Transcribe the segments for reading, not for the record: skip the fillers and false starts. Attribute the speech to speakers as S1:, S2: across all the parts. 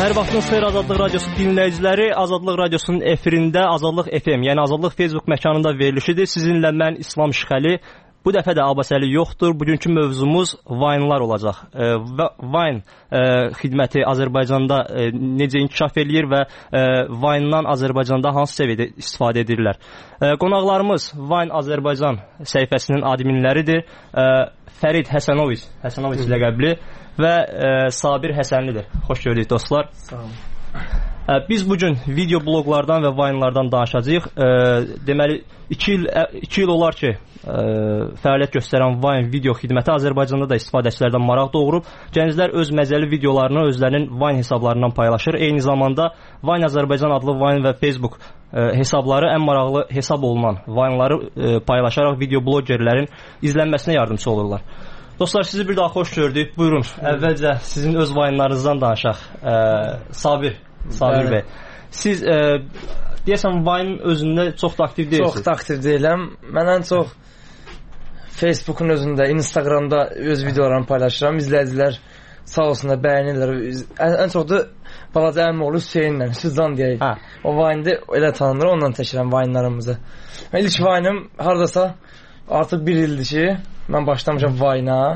S1: Hər vaxtınız xeyir Azadlıq Radiosu dinləyiciləri. Azadlıq Radiosunun efirində Azadlıq FM, yəni Azadlıq Facebook məkanında verilişidir. Sizinlə mən İslam Şıxəli. Bu dəfə də Abbasəli yoxdur. Bugünkü mövzumuz Vine-lar olacaq. Vine xidməti Azərbaycanda necə inkişaf eləyir və Vine-dan Azərbaycanda hansı səviyyədə istifadə edirlər? Qonaqlarımız Vine Azərbaycan səhifəsinin adminləridir. Fərid Həsənoviç ləqəbli və Sabir Həsənlidir. Xoş gördük dostlar.
S2: Sağ olun.
S1: Biz bugün video bloqlardan və Vine-lardan danışacağıq. Deməli 2 il olar ki, fəaliyyət göstərən Vine video xidməti Azərbaycanda da istifadəçilərdən maraq doğurub. Gənclər öz məzəli videolarını özlərinin Vine hesablarından paylaşır. Eyni zamanda Vine Azərbaycan adlı Vine və Facebook hesabları ən maraqlı hesab olunan Vine-ları paylaşaraq video blogerlərin izlənməsinə yardımçı olurlar. Dostlar, sizi bir daha xoş gördük. Buyurun, əvvəlcə sizin öz Vine-larınızdan danışaq. Sabir bəy. Siz deyəsən Vine özündə çox da aktiv deyilsiniz.
S2: Çox da aktiv deyiləm. Mən ən çox Facebook'un özündə, Instagramda öz videolarımı paylaşıram. İzləyicilər sağ olsunlar, bəyənirlər. Ən çox da balaca əmim oğlu Hüseynlə, Hüsuzcan deyək. O Vine'də elə tanınır, ondan təşkiləm Vine'larımızı. İlk Vine'ım haradasa artıq 1 ildir ki, mən başlamışam Vine-a.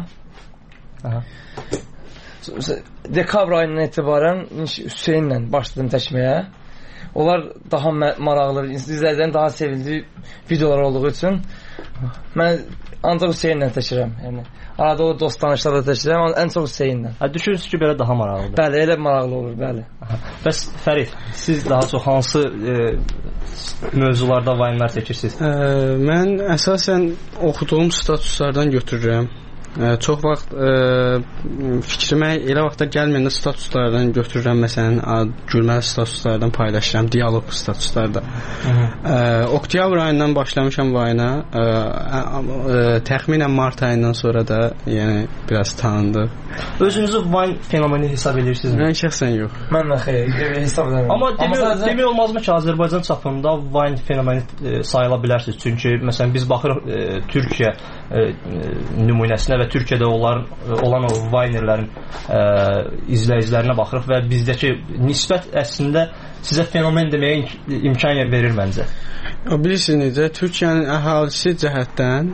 S2: Dekabr ayından etibarən Hüseynlə başladım təşməyə. Onlar daha maraqlı, izləyicilərin daha sevildiyi videolar olduğu üçün mən ancaq Hüseynlə təşirəm. Yəni, arada o dost tanışlarla təşirəm, ən çox Hüseynlə.
S1: Düşünürsünüz ki, belə daha maraqlıdır.
S2: Bəli, elə maraqlı olur, bəli.
S1: Bəs Fərid, siz daha çox hansı mövzularda Vine-lar çəkirsiniz?
S3: Mən əsasən oxuduğum statuslardan götürürəm. Çox vaxt fikrimə elə vaxtda gəlməyəndə statuslardan götürürəm. Məsələn, gülməli statuslardan paylaşıram, dialoq statuslarda. Oktyabr ayından başlamışam Vine-a. Təxminən mart ayından sonra da yəni biraz tanındı.
S1: Özünüzü Vine fenomeni hesab edirsinizmi?
S3: Mən şəxsən yox.
S2: Mən də xeyr, hesab edirəm.
S1: Amma demək olmazmı ki, Azərbaycan çapında Vine fenomeni sayıla bilərsiniz? Çünki məsələn biz baxırıq Türkiyə nümunəsinə və Türkiyədə olan o Vinerlərin izləyicilərinə baxırıq və bizdəki nisbət əslində sizə fenomen deməyə imkan verir məncə.
S3: Bilirsiniz necə, Türkiyənin əhalisi cəhətdən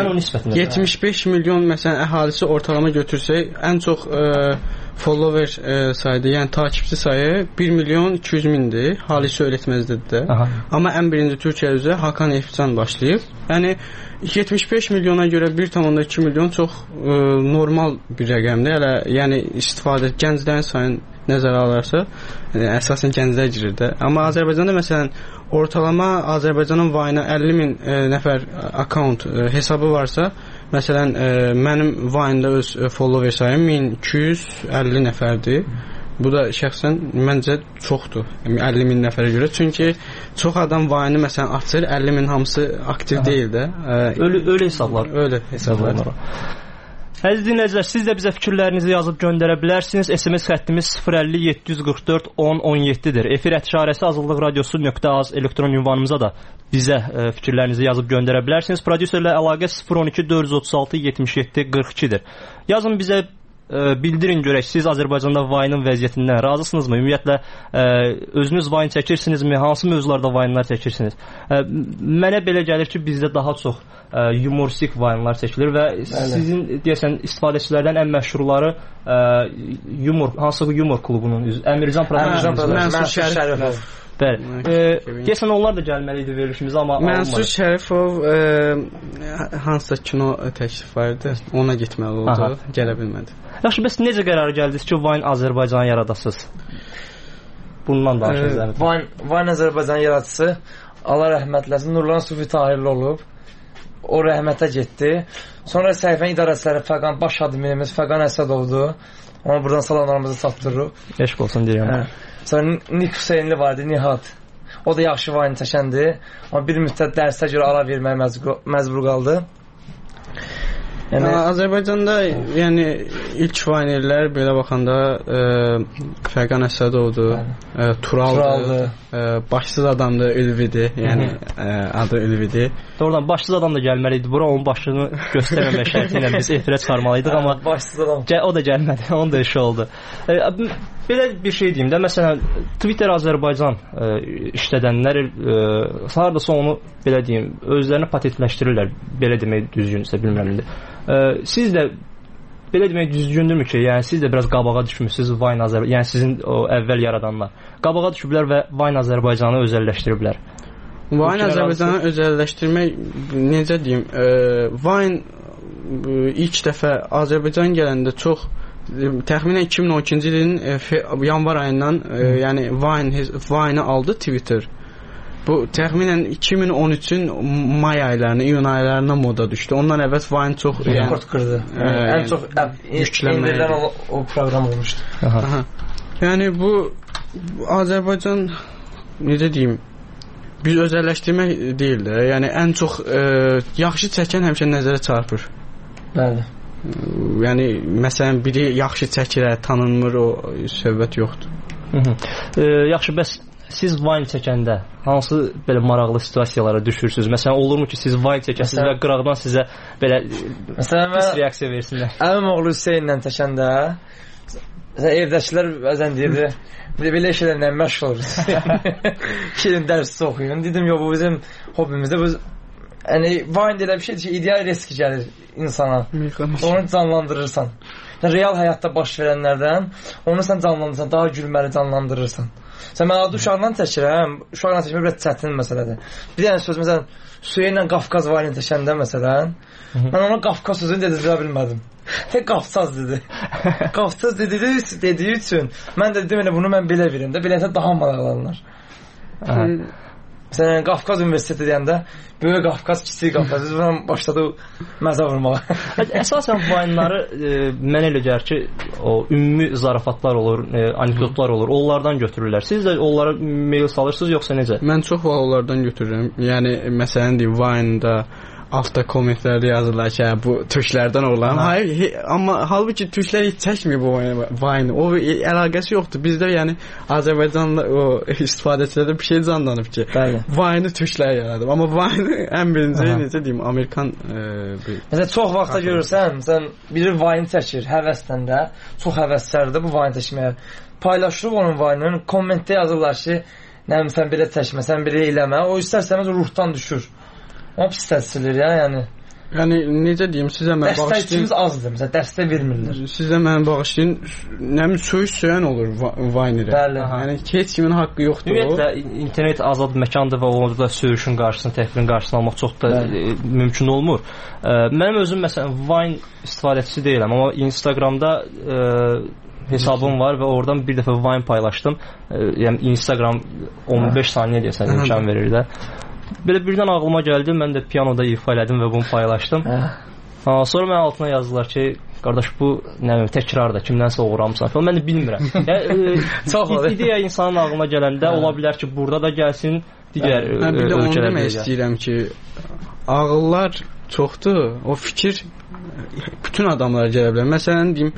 S3: 75 milyon məsələn əhalisi ortalama götürsək, ən çox follower saydı, yəni takipçi sayı 1 milyon 200 mindir. Halis öyrətməzdir də. Amma ən birinci Türkiyə üzrə Hakan Efcan başlayıb. Yəni 75 milyona görə 1,2 milyon çox normal bir rəqəmdir. Hələ yəni istifadə gənclərin sayını nəzərə alarsa, əsasən gənclər girir də. Amma Azərbaycanda məsələn ortalama Azərbaycanın Vine-a 50 min nəfər account hesabı varsa, məsələn mənim Vine-da öz follower sayım 1250 nəfərdir. Bu da şəxsən məncə çoxdur. 50 min nəfərə görə. Çünki çox adam Vine-i məsələn açır, 50 min hamısı aktiv deyil də.
S1: Ölü hesablar.
S3: Ölü hesablar.
S1: Əziz dinləyicilər, siz də bizə fikirlərinizi yazıb göndərə bilərsiniz. SMS xəttimiz 050 744 1017-dir. Efir ətişarəsi azadlıqradiosu.az elektron ünvanımıza da bizə fikirlərinizi yazıb göndərə bilərsiniz. Prodüserlə əlaqə 012 436 77 42-dir. Yazın bizə, bildirin görək, siz Azərbaycanda Vine-ın vəziyyətindən razısınızmı? Ümumiyyətlə, özünüz Vine çəkirsinizmi? Hansı mövzularda Vine-lar çəkirsiniz? Mənə belə gəlir ki, bizdə daha çox humoristik Vine-lar çəkilir və sizin deyəsən istifadəçilərdən ən məşhurları hansı humor klubunun Əmircan
S2: Mənsur Şərifov.
S1: Bəli. Deyəsən onlar da gəlməli idi verilişimizə, amma
S3: Mənsur Şərifov hansısa kino təklif vardı, ona getməli oldu, gələ bilmədi.
S1: Yaxşı, bəs necə qərara gəldiniz ki, Vine Azərbaycanı yaradasınız? Bundan danışırız.
S2: Vine Azərbaycanı yaradıcısı Allah rəhmətləsin Nurlan Sufi Tahirli olub. O rəhmətə getdi. Sonra səhifənin idarəçiləri Fəqan baş adminimiz Fəqan Əsədovdur. Ona buradan salamlarımızı çatdırırıq.
S1: Eşq olsun deyirəm.
S2: Sonra Nik Hüseynli vardı, Nihat. O da yaxşı Vine çəkəndir. Amma bir müddət dərsə görə ara verməyə məcbur qaldı.
S3: Yəni Azərbaycanda yəni ilk Vinerlər belə baxanda Fəqan Əsədovdur, Turaldır, başsız adamdır, Ülvidir. Yəni adı Ülvidir.
S1: Doğrudan başsız adam da gəlməli idi bura, onun başını göstərməmək şərti ilə biz efirə çıxarmalıydıq, amma
S2: başsız adam.
S1: O da gəlmədi, onun da işi oldu. belə bir şey deyim də, məsələn, Twitter Azərbaycan işlədənlər hardasa onu belə deyim, özlərini patentləşdirirlər, belə demək düzgünsə, bilmirəm indi. Siz də belə demək düzgündürmü ki, yəni siz də biraz qabağa düşmüsünüz Vine Azərbaycan, yəni sizin o əvvəl yaradanlar qabağa düşüblər və Vine Azərbaycanı özəlləşdiriblər.
S3: Vine Azərbaycanı özəlləşdirmək, necə deyim, Vine ilk dəfə Azərbaycan gələndə çox təxminən 2012-ci ilin yanvar ayından yəni Vine-i aldı Twitter. Bu təxminən 2013-ün may aylarına, iyun aylarına moda düşdü. Ondan əvvəl Vine çox
S2: rekord qırdı. Ən çox indirilən o proqram olmuşdu.
S3: Yəni bu Azərbaycan necə deyim, biz özəlləşdirmək deyil də, yəni ən çox yaxşı çəkən həmişə nəzərə çarpır.
S2: Bəli.
S3: Yəni məsələn biri yaxşı çəkir, tanınmır, o söhbət yoxdur.
S1: Yaxşı, bəs siz Vine çəkəndə hansı belə maraqlı situasiyalara düşürsünüz? Məsələn, olurmu ki, siz Vine çəkəsiniz və qıraqdan sizə belə pis reaksiya versinlər?
S2: Əmim oğlu Hüseynlə çəkəndə evdəkilər bəzən deyirdi, belə şeylərlə məşğul oluruz. Kirin dərsi oxuyun. Dedim, yox, bu bizim hobimizdə. Yəni, Vine elə bir şeydir ki, ideal risk gəlir insana. Onu canlandırırsan. Real həyatda baş verənlərdən onu sən canlandırırsan, daha gülməli canlandırırsan. Sən mən adı uşaqla çəkirəm, uşaqla çəkmək biraz çətin məsələdir. Bir dənə söz, məsələn, Süheynlə Qafqaz Vine çəkəndə, məsələn, mən ona Qafqaz sözünü dedirə bilmədim. Tek Qafsaz dedi. Qafsaz dediyi üçün mən də dedim, bunu mən belə verim də, beləcə daha maraqlanırlar. Məsələn, Qafqaz Universiteti deyəndə, böyük Qafqaz, kiçik Qafqaz, biz buradan başladı məzə vurmağa.
S1: Əsasən Vine-ları mənə elə gəlir ki, o ümumi zarafatlar olur, anekdotlar olur, onlardan götürürlər. Siz də onlara mail salırsınız, yoxsa necə?
S3: Mən çox onlardan götürürəm. Yəni, məsələn deyim, Vine-da altta kommentlərdə yazırlar ki, bu türklərdən olan. Hayır, amma halbuki türklər heç çəkmir bu Vine. O əlaqəsi yoxdur. Bizdə yəni Azərbaycanla o istifadəçilərdə bir şey canlanıb ki, Vine-i türklər yaradıb. Amma Vine ən birinci necə deyim, Amerikan
S2: Məsələn, çox vaxtda görürsən, məsələn, biri Vine çəkir, həvəsdən də, çox həvəslərdir bu Vine çəkməyə. Paylaşırıq onun Vine-ını, kommentdə yazırlar ki, nəyəm, sən belə çəkmə, sən belə eləmə. O istərsəməz ruhdan düşür. O pis təsirlir ya, yəni.
S3: Yəni, necə deyim, sizə mən bağışlayın...
S2: Dəstəkçimiz azdır, məsələn, dəstək vermirlər.
S3: Sizə mən bağışlayın, nəmin söyüş söyən olur Vine-irə.
S2: Bəli.
S3: Yəni, heç kimin haqqı yoxdur o.
S1: Ümumiyyətlə, internet azad məkandır və orada söyüşün qarşısını, təhqirin qarşısını almaq çox da mümkün olmur. Mənim özüm, məsələn, Vine istifadəçisi deyiləm, amma Instagramda hesabım var və oradan bir dəfə Vine paylaşdım. Yəni, Instagram 15 saniyə deyəsən imkan verir də. Belə birdən ağlıma gəldi, mən də pianoda ifa elədim və bunu paylaşdım. Sonra mən altına yazdılar ki, qardaş, bu təkrarda, kimdənsə uğramısan falan. Mən də bilmirəm. İdeya insanın ağlına gələndə ola bilər ki, burada da gəlsin, digər
S3: ölkələrdə. Mən bir də onu demək istəyirəm ki, ağıllar çoxdur, o fikir bütün adamlara gələ bilər. Məsələn, deyim,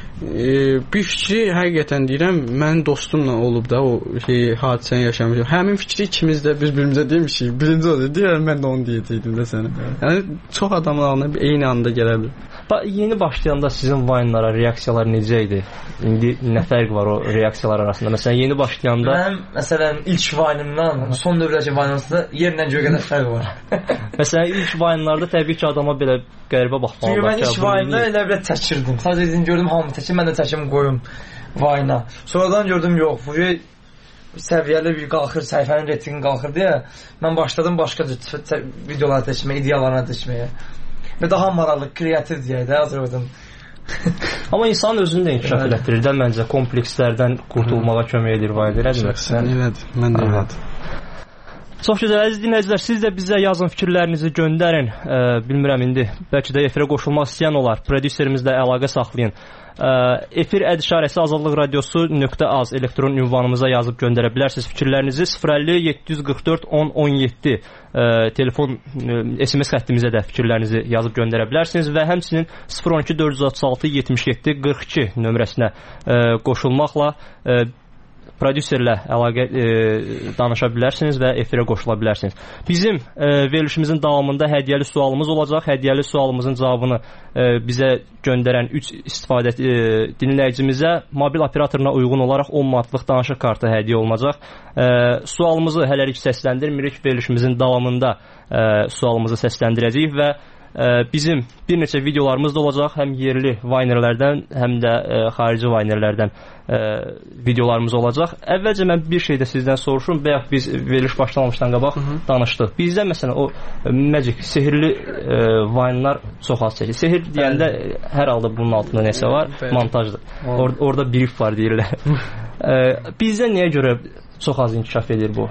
S3: bir fikri həqiqətən deyirəm, mənim dostumla olub da o hadisəni yaşamışım. Həmin fikri ikimiz də bir-birimizə demişik. Birinci odur, deyirəm, mən də onu deyəcəkdim də sənə. Yəni, çox adamın ağlına eyni anda gələ bilər.
S1: Yeni başlayanda sizin Vine-lara reaksiyalar necə idi? İndi nə fərq var o reaksiyalar arasında? Məsələn, yeni başlayanda...
S2: Mənim, məsələn, ilk Vine-imdan son dövrəcə Vine-ımızda yerlə göyə qədər fərq var.
S1: Məsələn, ilk Vine-larda təbii ki, adama belə qəribə baxmalı.
S2: Çünki mən ilk Vine-da elə belə çəkirdim. Sadəcə gördüm, hamı çəkir, mən də çəkim qoyum Vine-a. Sonradan gördüm, yox, bu səviyyəli bir qalxır, səhifənin reytingi qalxır deyə mən başladım başqa videoları çəkməyə, ideyalarına çəkməyə. Və daha maraqlı, kreativ deyək də Azərbaycan.
S1: Amma insan özünü də inkişaf elətdirir də məncə, komplekslərdən qurtulmağa kömək edir Vine, elədir?
S3: Elədir, mən də elədir.
S1: Çox gözəl, əziz dinləyicilər, siz də bizə yazın, fikirlərinizi göndərin. Bilmirəm, indi bəlkə də efirə qoşulmaq istəyən olar, prodüserimizlə əlaqə saxlayın. Efir ədişarəsi azadlıqradiosu.az elektron ünvanımıza yazıb göndərə bilərsiniz fikirlərinizi. 050-744-10-17 telefon SMS xəttimizə də fikirlərinizi yazıb göndərə bilərsiniz və həmçinin 012-436-77-42 nömrəsinə qoşulmaqla prodüserlə əlaqə danışa bilərsiniz və efirə qoşula bilərsiniz. Bizim verilişimizin davamında hədiyyəli sualımız olacaq. Hədiyyəli sualımızın cavabını bizə göndərən 3 dinləyicimizə mobil operatoruna uyğun olaraq 10 manatlıq danışıq kartı hədiyyə olunacaq. Sualımızı hələlik səsləndirmirik. Verilişimizin davamında sualımızı səsləndirəcəyik və bizim bir neçə videolarımız da olacaq. Həm yerli Vaynerlərdən, həm də xarici Vaynerlərdən videolarımız olacaq. Əvvəlcə mən bir şey də sizdən soruşum. Bəyək biz veriliş başlamamışdan qabaq danışdıq. Bizdə məsələn o magic, sehirli Vaynelar çox az çəkir. Sehir deyəndə hər halda bunun altında nəsə var, montajdır. Orada brief var deyirlər. Bizdə niyə görə çox az inkişaf edir bu?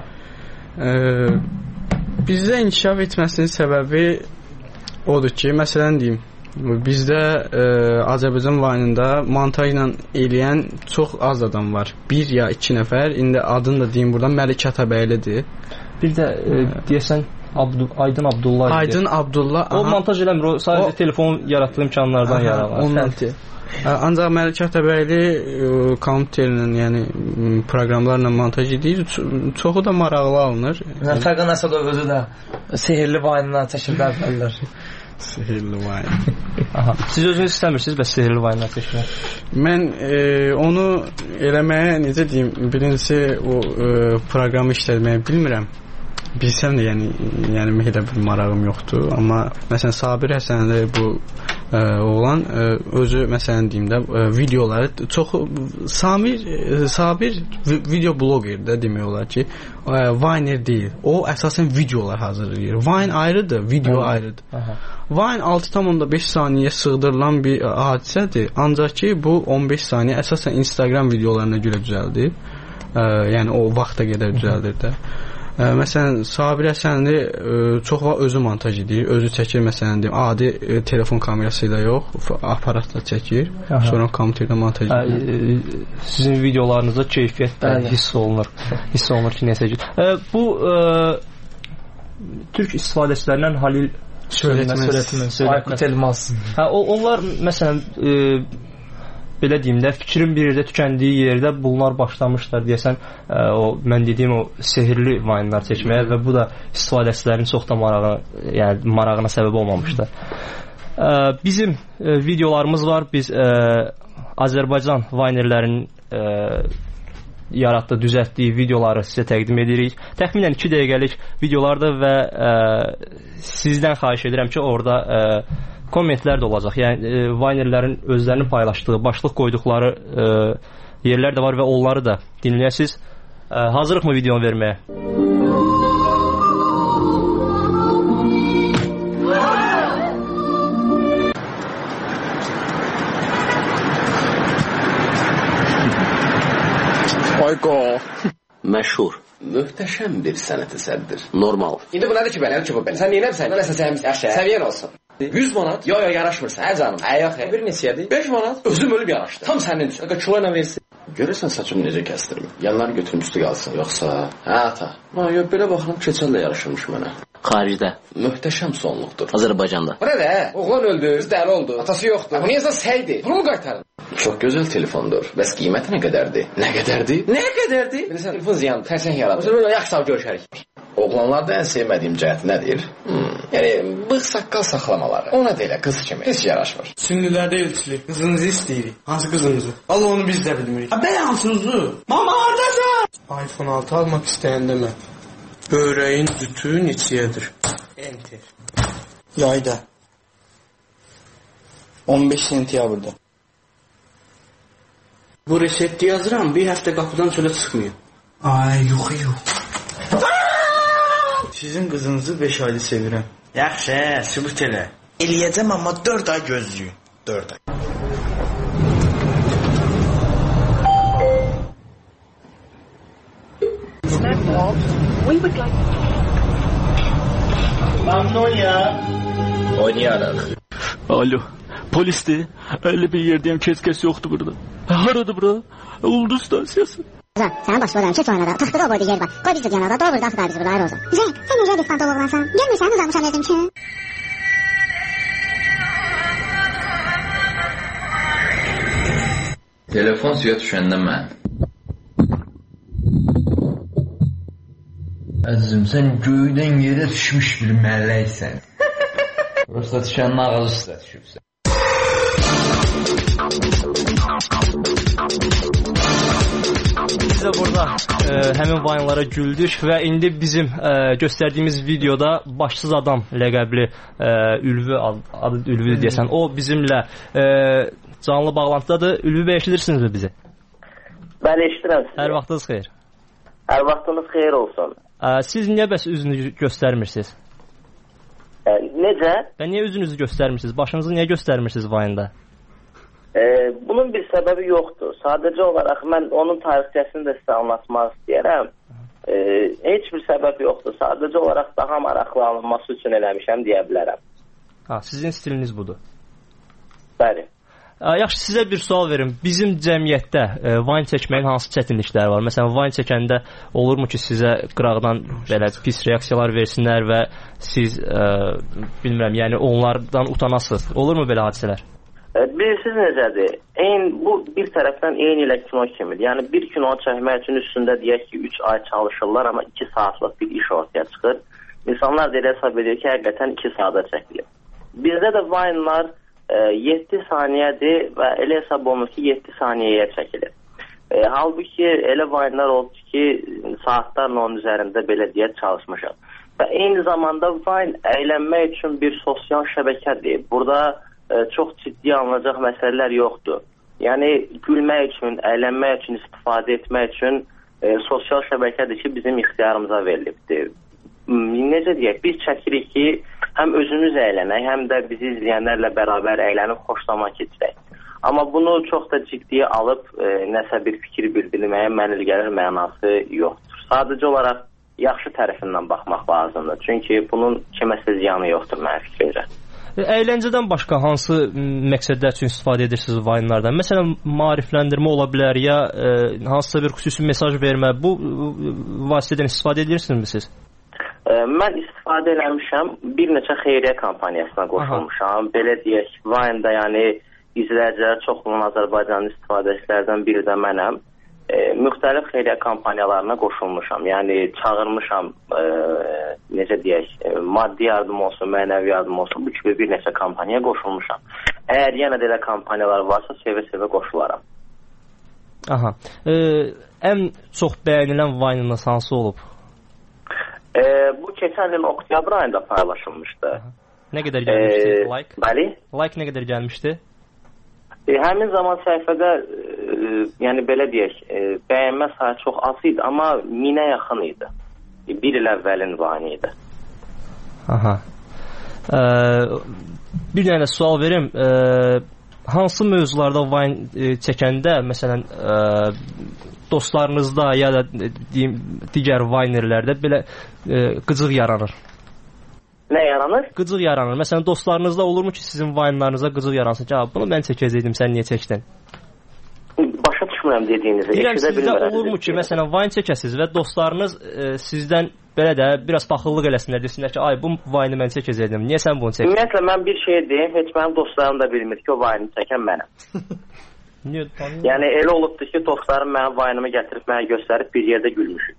S3: Bizdə inkişaf etməsinin səbəbi odur ki, məsələn deyim, bizdə Azərbaycan Vayne'ında montajla eləyən çox az adam var. 1 ya 2 nəfər. İndi adını da deyim buradan, Məlik Atabəylidir. Bir də
S1: deyəsən Aydın Abdullah.
S3: Aydın Abdullah.
S1: O montaj eləmir, o sadəcə telefon yaratdığı imkanlardan yararlanır.
S3: Ancaq Məlik Atabəyli kompüterlə, yəni proqramlarla montaj edir. Çoxu da maraqlı alınır.
S2: Fərqan Əsədov özü də sehirli Vayne'dan çəkir əvvəllər.
S3: Sehirli Vayne.
S1: Siz özünüz istəmirsiniz bəs sehirli Vayne'dan çəkmək?
S3: Mən onu eləməyə necə deyim, birincisi o proqramı işlətməyi bilmirəm. Bilsəm də yəni elə bir marağım yoxdur. Amma məsələn Sabir Həsənli bu oğlan özü məsələn deyim də videoları çox Sabir video bloqerdir demək olar ki, Vayner deyil. O əsasən videolar hazırlayır. Vayne ayrıdır, video ayrıdır. Vayne 6,5 saniyə sığdırılan bir hadisədir. Ancaq ki bu 15 saniyə əsasən Instagram videolarına görə düzəldir. Yəni o vaxta qədər düzəldir də. Məsələn Sabir Həsənli çox vaxt özü montaj edir, özü çəkir, məsələn deyim, adi telefon kamerası ilə yox, aparatla çəkir, sonra kompüterdə montaj edir.
S1: Sizin videolarınızda keyfiyyət hiss olunur. Hiss olunur ki, nəsə ki. Bu türk istifadəçilərindən Halil
S2: Aykut Elmas.
S1: Onlar məsələn belə deyim də, fikrin bir yerdə tükəndiyi yerdə bunlar başlamışlar deyəsən, mən dediyim o sehirli Vayne'lar çəkməyə və bu da istifadəçilərin çox da marağına səbəb olmamışdır. Bizim videolarımız var. Biz Azərbaycan Vaynerlərinin yaratdığı, düzəltdiyi videoları sizə təqdim edirik. Təxminən 2 dəqiqəlik videolardır və sizdən xahiş edirəm ki, orada kommentlər də olacaq. Yəni Vaynerlərin özlərinin paylaşdığı, başlıq qoyduqları yerlər də var və onları da dinləyəsiniz. Hazırlıqmı videonu verməyə?
S4: Ayqo. Məşhur, möhtəşəm bir sənət əsərdir. Normal.
S5: İndi bu nədir ki, belə? Sən neyləmsən? Nəsə səviyyən olsun. 100 manat? Yo, yaraşmırsan. Hə canım. Yox. Bir neçədir? 5 manat. Özüm ölüb yaraşdı. Tam sənin üçün. Kilo ilə versin.
S4: Görürsən saçımı necə kəsdirim? Yanları götürmüşdü qalsın, yoxsa? Hə, ata. Yox, belə baxıram, keçən də yaraşırmış mənə.
S6: Xaricdə.
S4: Möhtəşəm sonluqdur.
S6: Azərbaycanda.
S5: Bu nədir? Oğlan öldü, dəli oldu. Atası yoxdur. Bu niyəsə səydi. Bunu mu qaytarın?
S4: Çox gözəl telefondur. Bəs qiyməti nə qədərdir? Nə qədərdir?
S5: Nə qədərdir? Bilirsən, telefon ziyandır. Tərsəng yaradır. Böyle yaxşı görüşərik.
S4: Oğlanlarda ən sevmədiyim cəhət nədir? Yəni, bığ saqqal saxlamaları. Ona da elə qız kimi heç yaraşmır.
S3: Sünnilərdə elçilik. Qızınızı istəyirik. Hansı qızınızı? Allah onu biz də bilmirik. Bəli, hansınızı? Mama, haradasan? iPhone 6 almaq istəyəndə mən. Böreğin cütü neçəyədir? Enter. Yayda. 15 sentyabrda. Bu resepti yazıram, bir həftə qapıdan çölə çıxmıyor. Ay, yox. Sizin qızınızı 5 ayda sevirəm.
S7: Yaxşı, sübut elə. Eləyəcəm, amma 4 ay gözləyin. 4 ay.
S4: Oynayarıq.
S8: Alo, polisdir. Öyle bir yerdeyim, kes yoktu burada. Haradı bura? Ulduz stasyası.
S9: Sənin başına ki, sonra da taxtıda o boyda yer var. Qoy biz də yanada, doğru da axıda biz burada, ayrı olsun. Zəng, sən necə bir pantologlansan? Görmürsən, uzanmışam özüm üçün.
S10: Telefon suya düşəndə mən
S6: Əzizim, sən göydən yerə düşmüş bir məlləksən. Prosta düşənin ağzı üstə düşübsən.
S1: Biz də burada həmin vayınlara güldük və indi bizim göstərdiyimiz videoda başsız adam ləqəbli Ülvi, adı Ülvi deyəsən, o bizimlə canlı bağlantıdadır. Ülvi bəy, eşidirsinizmi bizi?
S10: Bəli, eşidirəm sizi.
S1: Hər vaxtınız xeyir.
S10: Hər vaxtınız xeyir olsun.
S1: Siz niyə bəs üzünüzü göstərmirsiniz?
S10: Necə?
S1: Və niyə üzünüzü göstərmirsiniz? Başınızı niyə göstərmirsiniz vayında?
S10: Bunun bir səbəbi yoxdur. Sadəcə olaraq mən onun tarixçəsini də sizə anlatmaq istəyərəm. Heç bir səbəb yoxdur. Sadəcə olaraq daha maraqlı alınması üçün eləmişəm deyə bilərəm.
S1: Sizin stiliniz budur.
S10: Bəli.
S1: Yaxşı, sizə bir sual verim. Bizim cəmiyyətdə vayn çəkməyin hansı çətinlikləri var? Məsələn, vayn çəkəndə olurmu ki, sizə qıraqdan belə pis reaksiyalar versinlər və siz, bilmirəm, yəni onlardan utanasınız? Olurmu belə hadisələr?
S10: Bilirsiniz necədir? Bu bir tərəfdən eyni ilə kino kimidir. Yəni bir kino çəkmək üçün üstündə deyək ki, 3 ay çalışırlar, amma 2 saatlıq bir iş ortaya çıxır. İnsanlar da elə hesab edir ki, həqiqətən 2 saata çəkilir. Bizdə də vaynlar 7 saniyədir və elə hesab olunur ki, 7 saniyəyə çəkilir. Halbuki elə vaynlar oldu ki, saatlarla onun üzərində belə deyək çalışmışam. Və eyni zamanda vayn əylənmək üçün bir sosial şəbəkədir. Burada çox ciddi alınacaq məsələlər yoxdur. Yəni gülmək üçün, əylənmək üçün, istifadə etmək üçün sosial şəbəkədir ki, bizim ixtiyarımıza verilibdir. Necə deyək, biz çəkirik ki, həm özümüz əylənək, həm də bizi izləyənlərlə bərabər əylənib xoşlama keçirək. Amma bunu çox da ciddiyə alıb nəsə bir fikir bildirməyə mənil gəlir mənası yoxdur. Sadəcə olaraq yaxşı tərəfindən baxmaq lazımdır. Çünki bunun kiməsə ziyanı yoxdur mənə fikircə.
S1: Əyləncədən başqa hansı məqsədlər üçün istifadə edirsiniz vayınlardan? Məsələn, maarifləndirmə ola bilər ya hansısa bir xüsusi mesaj vermə. Bu vasitədən istifadə edirsinizmi siz?
S10: Mən istifadə eləmişəm. Bir neçə xeyriyyə kampaniyasına qoşulmuşam. Belə deyək, vayında yəni izləyicilərə çox olan Azərbaycanın istifadəçilərdən biri də mənəm. Müxtəlif xeyriyyə kampaniyalarına qoşulmuşam. Yəni çağırmışam, necə deyək, maddi yardım olsun, mənəvi yardım olsun, bu kimi bir neçə kampaniyaya qoşulmuşam. Əgər yenə də elə kampaniyalar varsa, sevə-sevə qoşularam.
S1: Ən çox bəyənilən vaynınız hansı olub?
S10: Bu keçən il oktyabr ayında paylaşılmışdı.
S1: Nə qədər gəlmişdi like?
S10: Bəli.
S1: Like nə qədər gəlmişdi?
S10: Həmin zaman səhifədə, yəni belə deyək, bəyənmə sayı çox az idi, amma 1000-ə yaxın idi. Bir il əvvəlin vayını idi.
S1: Bir dənə sual verim. Hansı mövzularda vayn çəkəndə, məsələn, dostlarınızda ya da digər vaynerlərdə belə qıcıq yaranır?
S10: Nə yaranır?
S1: Qıcıq yaranır. Məsələn, dostlarınızda olurmu ki, sizin vaynlarınıza qıcıq yaransın ki, bunu mən çəkəcəkdim, sən niyə çəkdin?
S10: Başa düşmürəm dediyinizi.
S1: Deyirəm, sizdə olurmu ki, məsələn, vayn çəkəsiniz və dostlarınız sizdən belə də biraz paxıllıq eləsinlər, desinlər ki, ay, bu vayını mən çəkəcəkdim, niyə sən bunu çəkdin?
S10: Ümumiyyətlə, mən bir şey deyim, heç mənim dostlarım da bilmir ki, o vayını çəkən mənəm. Yəni, elə olubdur ki, dostlarım mənim vayınımı gətirib mənə göstərib bir yerdə gülmüşük.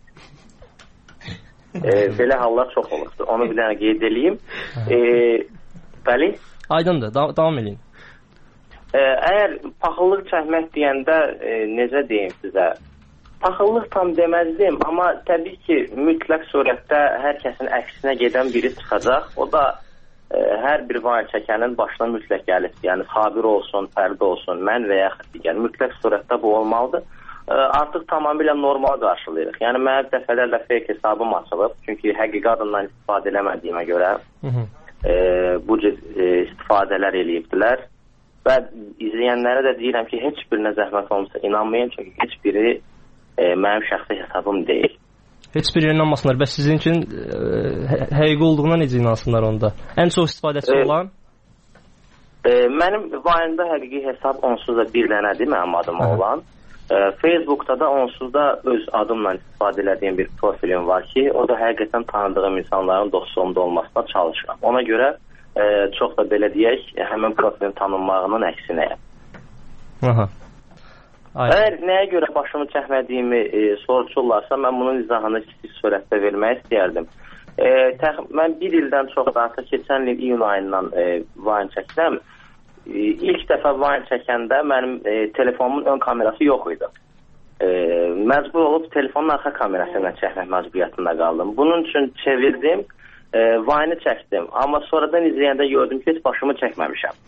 S10: Belə hallar çox olubdur. Onu bir dənə qeyd edeyim. Bəli?
S1: Aydındır, davam edin.
S10: Əgər paxıllıq çəkmək deyəndə necə deyim sizə? Paxıllıq tam deməzdim, amma təbii ki, mütləq surətdə hər kəsin əksinə gedən biri çıxacaq. O da hər bir vayn çəkənin başına mütləq gəlib. Yəni, Sabir olsun, Fərdi olsun, mən və yaxud digər. Mütləq surətdə bu olmalıdır. Artıq tamamilə normal qarşılayırıq. Yəni, mənə dəfələrlə fake hesabım açılıb. Çünki həqiqi adından istifadə eləmədiyimə görə bu cür istifadələr eləyibdilər. Və izləyənlərə də deyirəm ki, heç birinə zəhmət olmasa inanmayın. Çünki heç biri mənim şəxsi hesabım deyil.
S1: Heç biri inanmasınlar. Bəs sizin üçün həqiqi olduğuna necə inansınlar onda? Ən çox istifadəçi olan?
S10: Mənim vayında həqiqi hesab onsuz da bir dənədir mənim adıma olan. Facebookda da onsuz da öz adımla istifadə edədiyim bir profilim var ki, o da həqiqətən tanıdığım insanların dostluğumda olmasına çalışıram. Ona görə çox da belə deyək, həmin profilin tanınmağının əksinəyəm. Əgər nəyə görə başımı çəkmədiyimi soruşurlarsa, mən bunun izahını kiçik sürətdə vermək istəyərdim. Mən bir ildən çox artıq keçən il iyun ayından Vine çəkdim. İlk dəfə Vine çəkəndə mənim telefonumun ön kamerası yox idi. Məcbur olub telefonun arxa kamerasıyla çəkmək məcburiyyətində qaldım. Bunun üçün çevirdim, Vine-i çəkdim. Amma sonradan izləyəndə gördüm ki, heç başımı çəkməmişəm.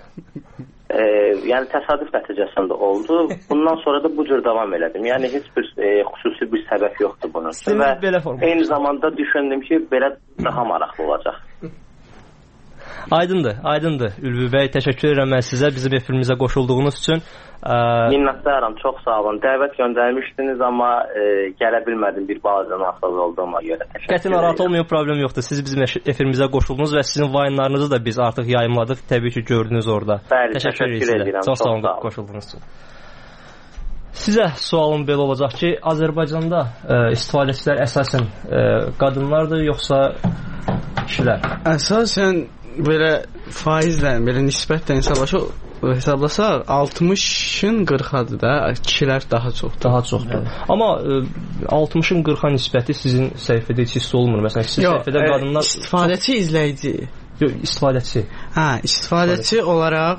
S10: Yəni təsadüf nəticəsində oldu. Bundan sonra da bu cür davam elədim. Yəni heç bir xüsusi bir səbəb yoxdur bunun üçün. Və eyni zamanda düşündüm ki, belə daha maraqlı olacaq.
S1: Aydındır. Ülvi bəy, təşəkkür edirəm mən sizə bizim efirimizə qoşulduğunuz üçün.
S10: Minnətdaram, çox sağ olun. Dəvət göndərmişdiniz, amma gələ bilmədim bir balaca nasıl olduğuma görə.
S1: Qəti narahat olmayın, problem yoxdur. Siz bizim efirimizə qoşuldunuz və sizin Vine-larınızı da biz artıq yayımladıq. Təbii ki, gördünüz orada.
S10: Bəli, təşəkkür edirəm.
S1: Çox sağ olun qoşulduğunuz üçün. Sizə sualım belə olacaq ki, Azərbaycanda istifadəçilər əsasən qadınlardır, yoxsa kişilər?
S3: Əsasən belə faizlə, belə nisbətlə hesablasaq 60-ın 40-adır da, kişilər daha çoxdur. Amma 60-ın 40-a nisbəti sizin səhifədə heç hiss olmur. Məsələn, sizin səhifədə qadınlar istifadəçi, izləyici.
S1: Yox, istifadəçi.
S3: İstifadəçi olaraq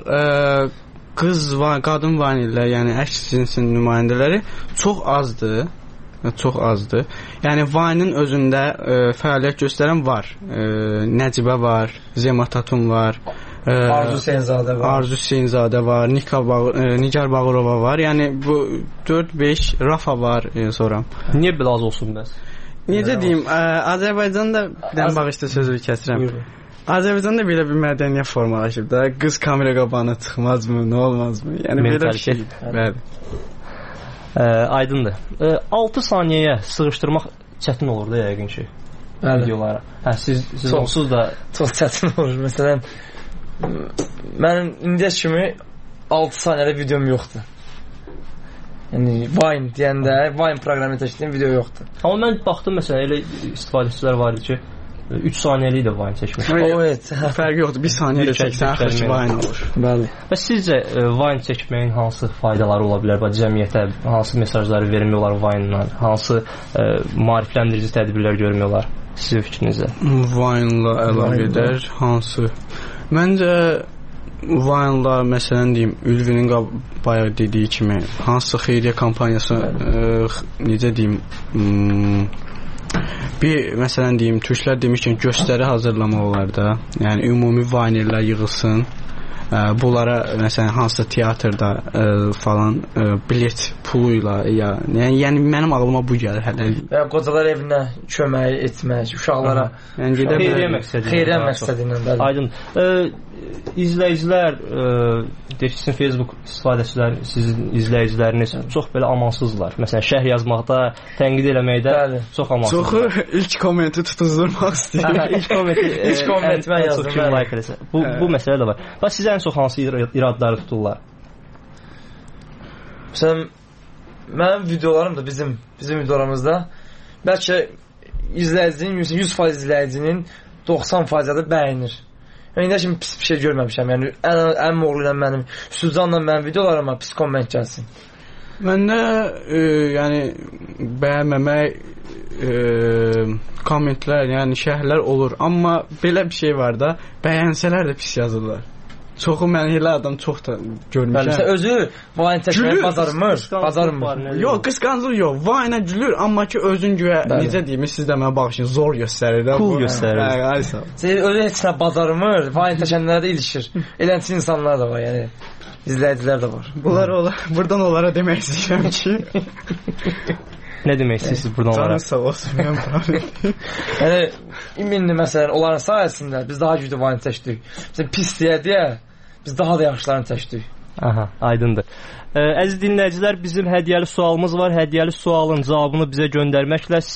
S3: qadın vanillər, yəni əks cinsin nümayəndələri çox azdır. Yəni Vine-ın özündə fəaliyyət göstərən var. Nəcibə var, Zema Tatun var, Arzu Hüseynzadə var, Nigar Bağırova var. Yəni bu 4-5 Rafa var sonra.
S1: Niyə belə az olsun bəs?
S3: Necə deyim, Azərbaycanda bir dənə bağışda sözü kəsirəm. Azərbaycanda belə bir mədəniyyət formalaşıb da, qız kamera qabağına çıxmazmı, nə olmazmı? Yəni belə bir şey. Bəli.
S1: Aydındır. 6 saniyəyə sığışdırmaq çətin olur da yəqin ki videolara. Siz onsuz da
S2: çox çətin olur. Məsələn, mənim indiyə kimi 6 saniyədə videom yoxdur. Yəni Vine deyəndə, Vine proqramı çəkdiyim video yoxdur.
S1: Amma mən baxdım məsələn, elə istifadəçilər var idi ki 3 saniyəlik də Vine çəkmiş.
S3: Evet, fərqi yoxdur. 1 saniyədə çəksən axır ki Vine olur. Bəli.
S1: Və sizcə Vine çəkməyin hansı faydaları ola bilər? Cəmiyyətə hansı mesajları vermək olar Vine-la? Hansı maarifləndirici tədbirlər görmək olar? Sizin fikrinizdə?
S3: Vine-la əlaqədar hansı? Məncə Vine-la məsələn deyim, Ülvinin bayaq dediyi kimi hansısa xeyriyyə kampaniyası necə deyim bir məsələn deyim, türklər demişkən göstəri hazırlamaq olar da. Yəni ümumi vanillər yığılsın. Bunlara məsələn hansısa teatrda falan bilet pulu ilə yəni mənim ağlıma bu gəlir hələlik.
S2: Və qocalar evinə kömək etmək, uşaqlara.
S1: Yəni xeyriyyə məqsədi ilə.
S2: Aydın.
S1: İzləyicilər deyirsin Facebook istifadəçiləri, sizin izləyiciləriniz çox belə amansızlar. Məsələn, şərh yazmaqda, tənqid eləməkdə çox amansızlar.
S3: Çoxu ilk kommenti tutuzdurmaq istəyir.
S2: İlk kommenti mən yazdım.
S1: Bu məsələ də var. Bax sizə ən çox hansı iradları tuturlar?
S2: Məsələn, mənim videolarım da bizim videolarımızda bəlkə izləyicinin 100% izləyicinin 90% də bəyənir. İndi şimdi pis bir şey görməmişəm. Yəni ən oğlu ilə mənim, Suzanla mənim videolarıma pis komment gəlsin.
S3: Məndə yəni bəyənməmək kommentlər, yəni şərhlər olur. Amma belə bir şey var da, bəyənsələr də pis yazırlar. Çoxu mən elə adam çox da görmüşəm.
S2: Məsələn, özü Vine çəkməyə bacarmır.
S3: Yox, qısqanclıq yox. Vine-a gülür, amma ki özün güya necə deyim, siz də mənə baxışın zor göstərir də.
S1: Cool göstərir.
S2: Sən özü heç nə bacarmır. Vine çəkənlərə də ilişir. Elənçi insanlar da var, yəni izləyicilər də var.
S3: Buradan onlara demək istəyirəm ki
S1: nə demək istəyirsiniz buradan onlara?
S3: Canın sağ olsun, mən problem.
S2: Yəni ümumi məsələn onların sayəsində biz daha güclü Vine çəkdik. Məsələn pis deyə biz daha da yaxşılarını çəkdik.
S1: Aha, aydındır. Əziz dinləyicilər, bizim hədiyyəli sualımız var. Hədiyyəli sualın cavabını bizə göndərməklə siz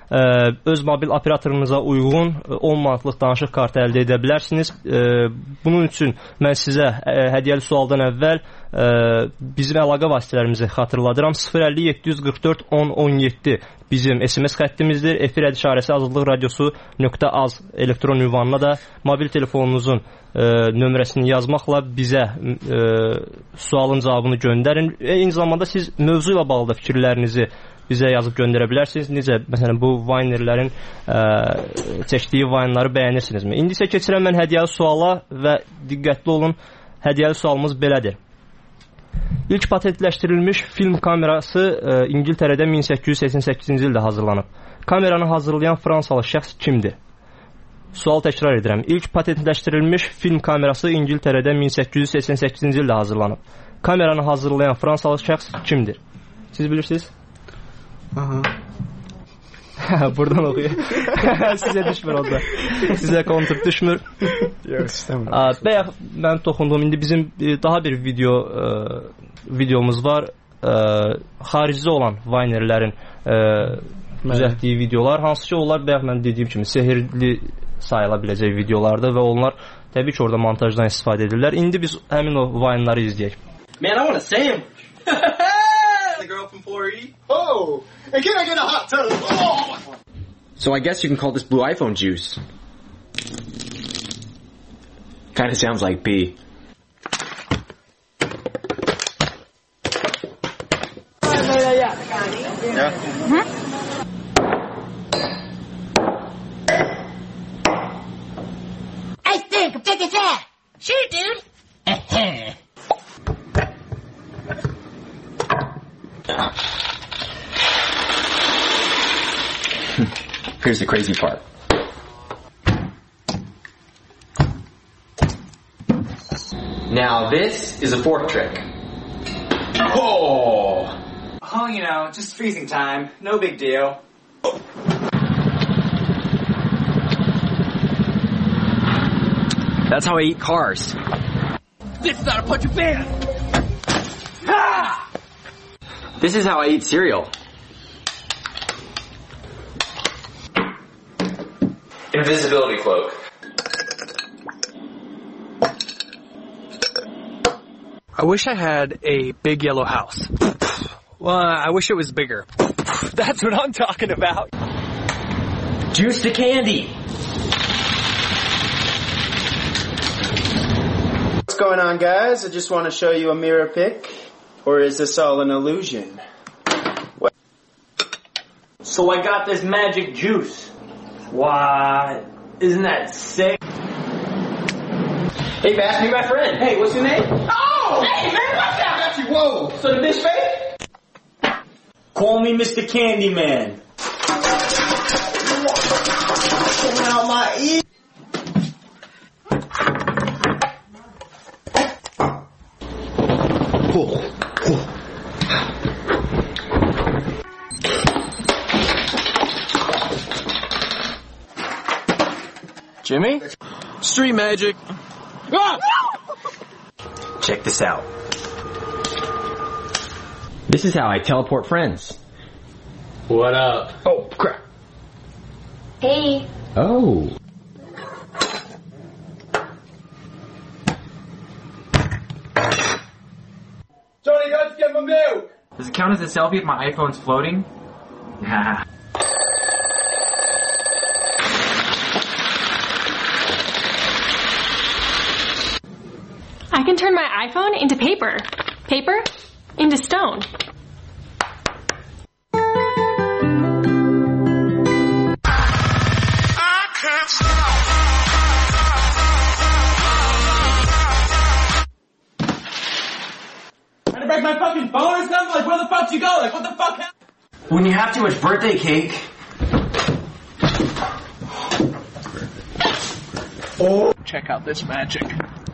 S1: öz mobil operatorunuza uyğun 10 manatlıq danışıq kartı əldə edə bilərsiniz. Bunun üçün mən sizə hədiyyəli sualdan əvvəl bizim əlaqə vasitələrimizi xatırladıram. 050 744 1017 bizim SMS xəttimizdir. Efir işarəsi azadlıq radiosu.az elektron ünvanına da mobil telefonunuzun nömrəsini yazmaqla bizə sualın cavabını göndərin. Eyni zamanda siz mövzu ilə bağlı da fikirlərinizi bizə yazıb göndərə bilərsiniz. Necə, məsələn, bu Vinerlərin çəkdiyi Vine'ları bəyənirsinizmi? İndi isə keçirəm mən hədiyyəli suala və diqqətli olun, hədiyyəli sualımız belədir. İlk patentləşdirilmiş film kamerası İngiltərədə 1888-ci ildə hazırlanıb. Kameranı hazırlayan Fransalı şəxs kimdir? Sual təkrar edirəm. İlk patentləşdirilmiş film kamerası İngiltərədə 1888-ci ildə hazırlanıb. Kameranı hazırlayan Fransalı şəxs kimdir? Siz bilirsiniz?
S3: Aha.
S1: Buradan oxuyur. Sizə düşmür onda. Sizə kontur düşmür.
S3: Yox, istəmirəm.
S1: Bəyək mən toxundum. İndi bizim daha bir videomuz var. Xaricdə olan Vinerlərin düzəltdiyi videolar. Hansı ki, onlar bəyək mən dediyim kimi sehirli sayıla biləcək videolardır və onlar təbii ki, orada montajdan istifadə edirlər. İndi biz həmin o Vine'ları izləyək.
S7: Man, I want a sandwich. The girl from 4E.
S11: Oh, and can I get a hot tub? Oh.
S5: So I guess you can call this blue iPhone juice. Kind of sounds like pee.
S11: Yeah.
S12: I think I'm taking that. Sure, dude.
S5: Here's the crazy part. Now this is a fork trick. Oh!
S13: Oh, you know, just freezing time. No big deal.
S5: That's how I eat cars.
S13: This is not a punch of band. Ah!
S5: This is how I eat cereal. Invisibility cloak.
S14: I wish I had a big yellow house. Well, I wish it was bigger. That's what I'm talking about.
S5: Juice to candy.
S11: What's going on, guys? I just want to show you a mirror pic. Or is this all an illusion? What?
S13: So I got this magic juice. Why, isn't that sick?
S5: Hey, Bash, be my friend.
S13: Hey, what's your name?
S11: Oh! Hey, man, watch out! Got you. Whoa!
S13: So the bitch fake? Call me Mr. Candyman.
S11: Coming out my ear.
S14: Jimmy? Street magic.
S5: Ah! Check this out. This is how I teleport friends.
S13: What up?
S5: Oh, crap.
S12: Hey.
S5: Oh.
S11: Johnny, let's get my milk.
S13: Does it count as a selfie if my iPhone's floating? Nah.
S15: I can turn my iPhone into paper. Paper into stone.
S13: Trying to break my fucking phone or something? Like, where the fuck you go? Like, what the fuck happened?
S5: When you have too much birthday cake.
S14: Oh, check out this magic.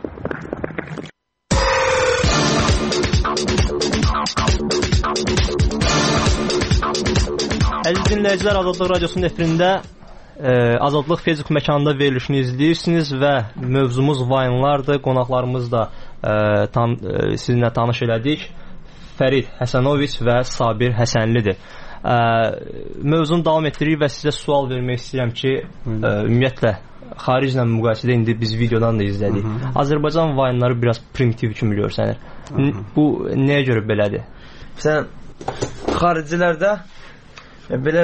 S1: Əziz dinləyicilər, Azadlıq Radiosunun efirində Azadlıq Facebook məkanında verilişini izləyirsiniz və mövzumuz Vine'lardır. Qonaqlarımız da sizinlə tanış elədik. Fərid Həsənoviç və Sabir Həsənlidir. Mövzunu davam etdiririk və sizə sual vermək istəyirəm ki, ümumiyyətlə xariclə müqayisədə indi biz videodan da izlədik. Azərbaycan Vine'ları biraz primitiv kimi görsənir. Bu nəyə görə belədir?
S2: Məsələn, xaricilərdə belə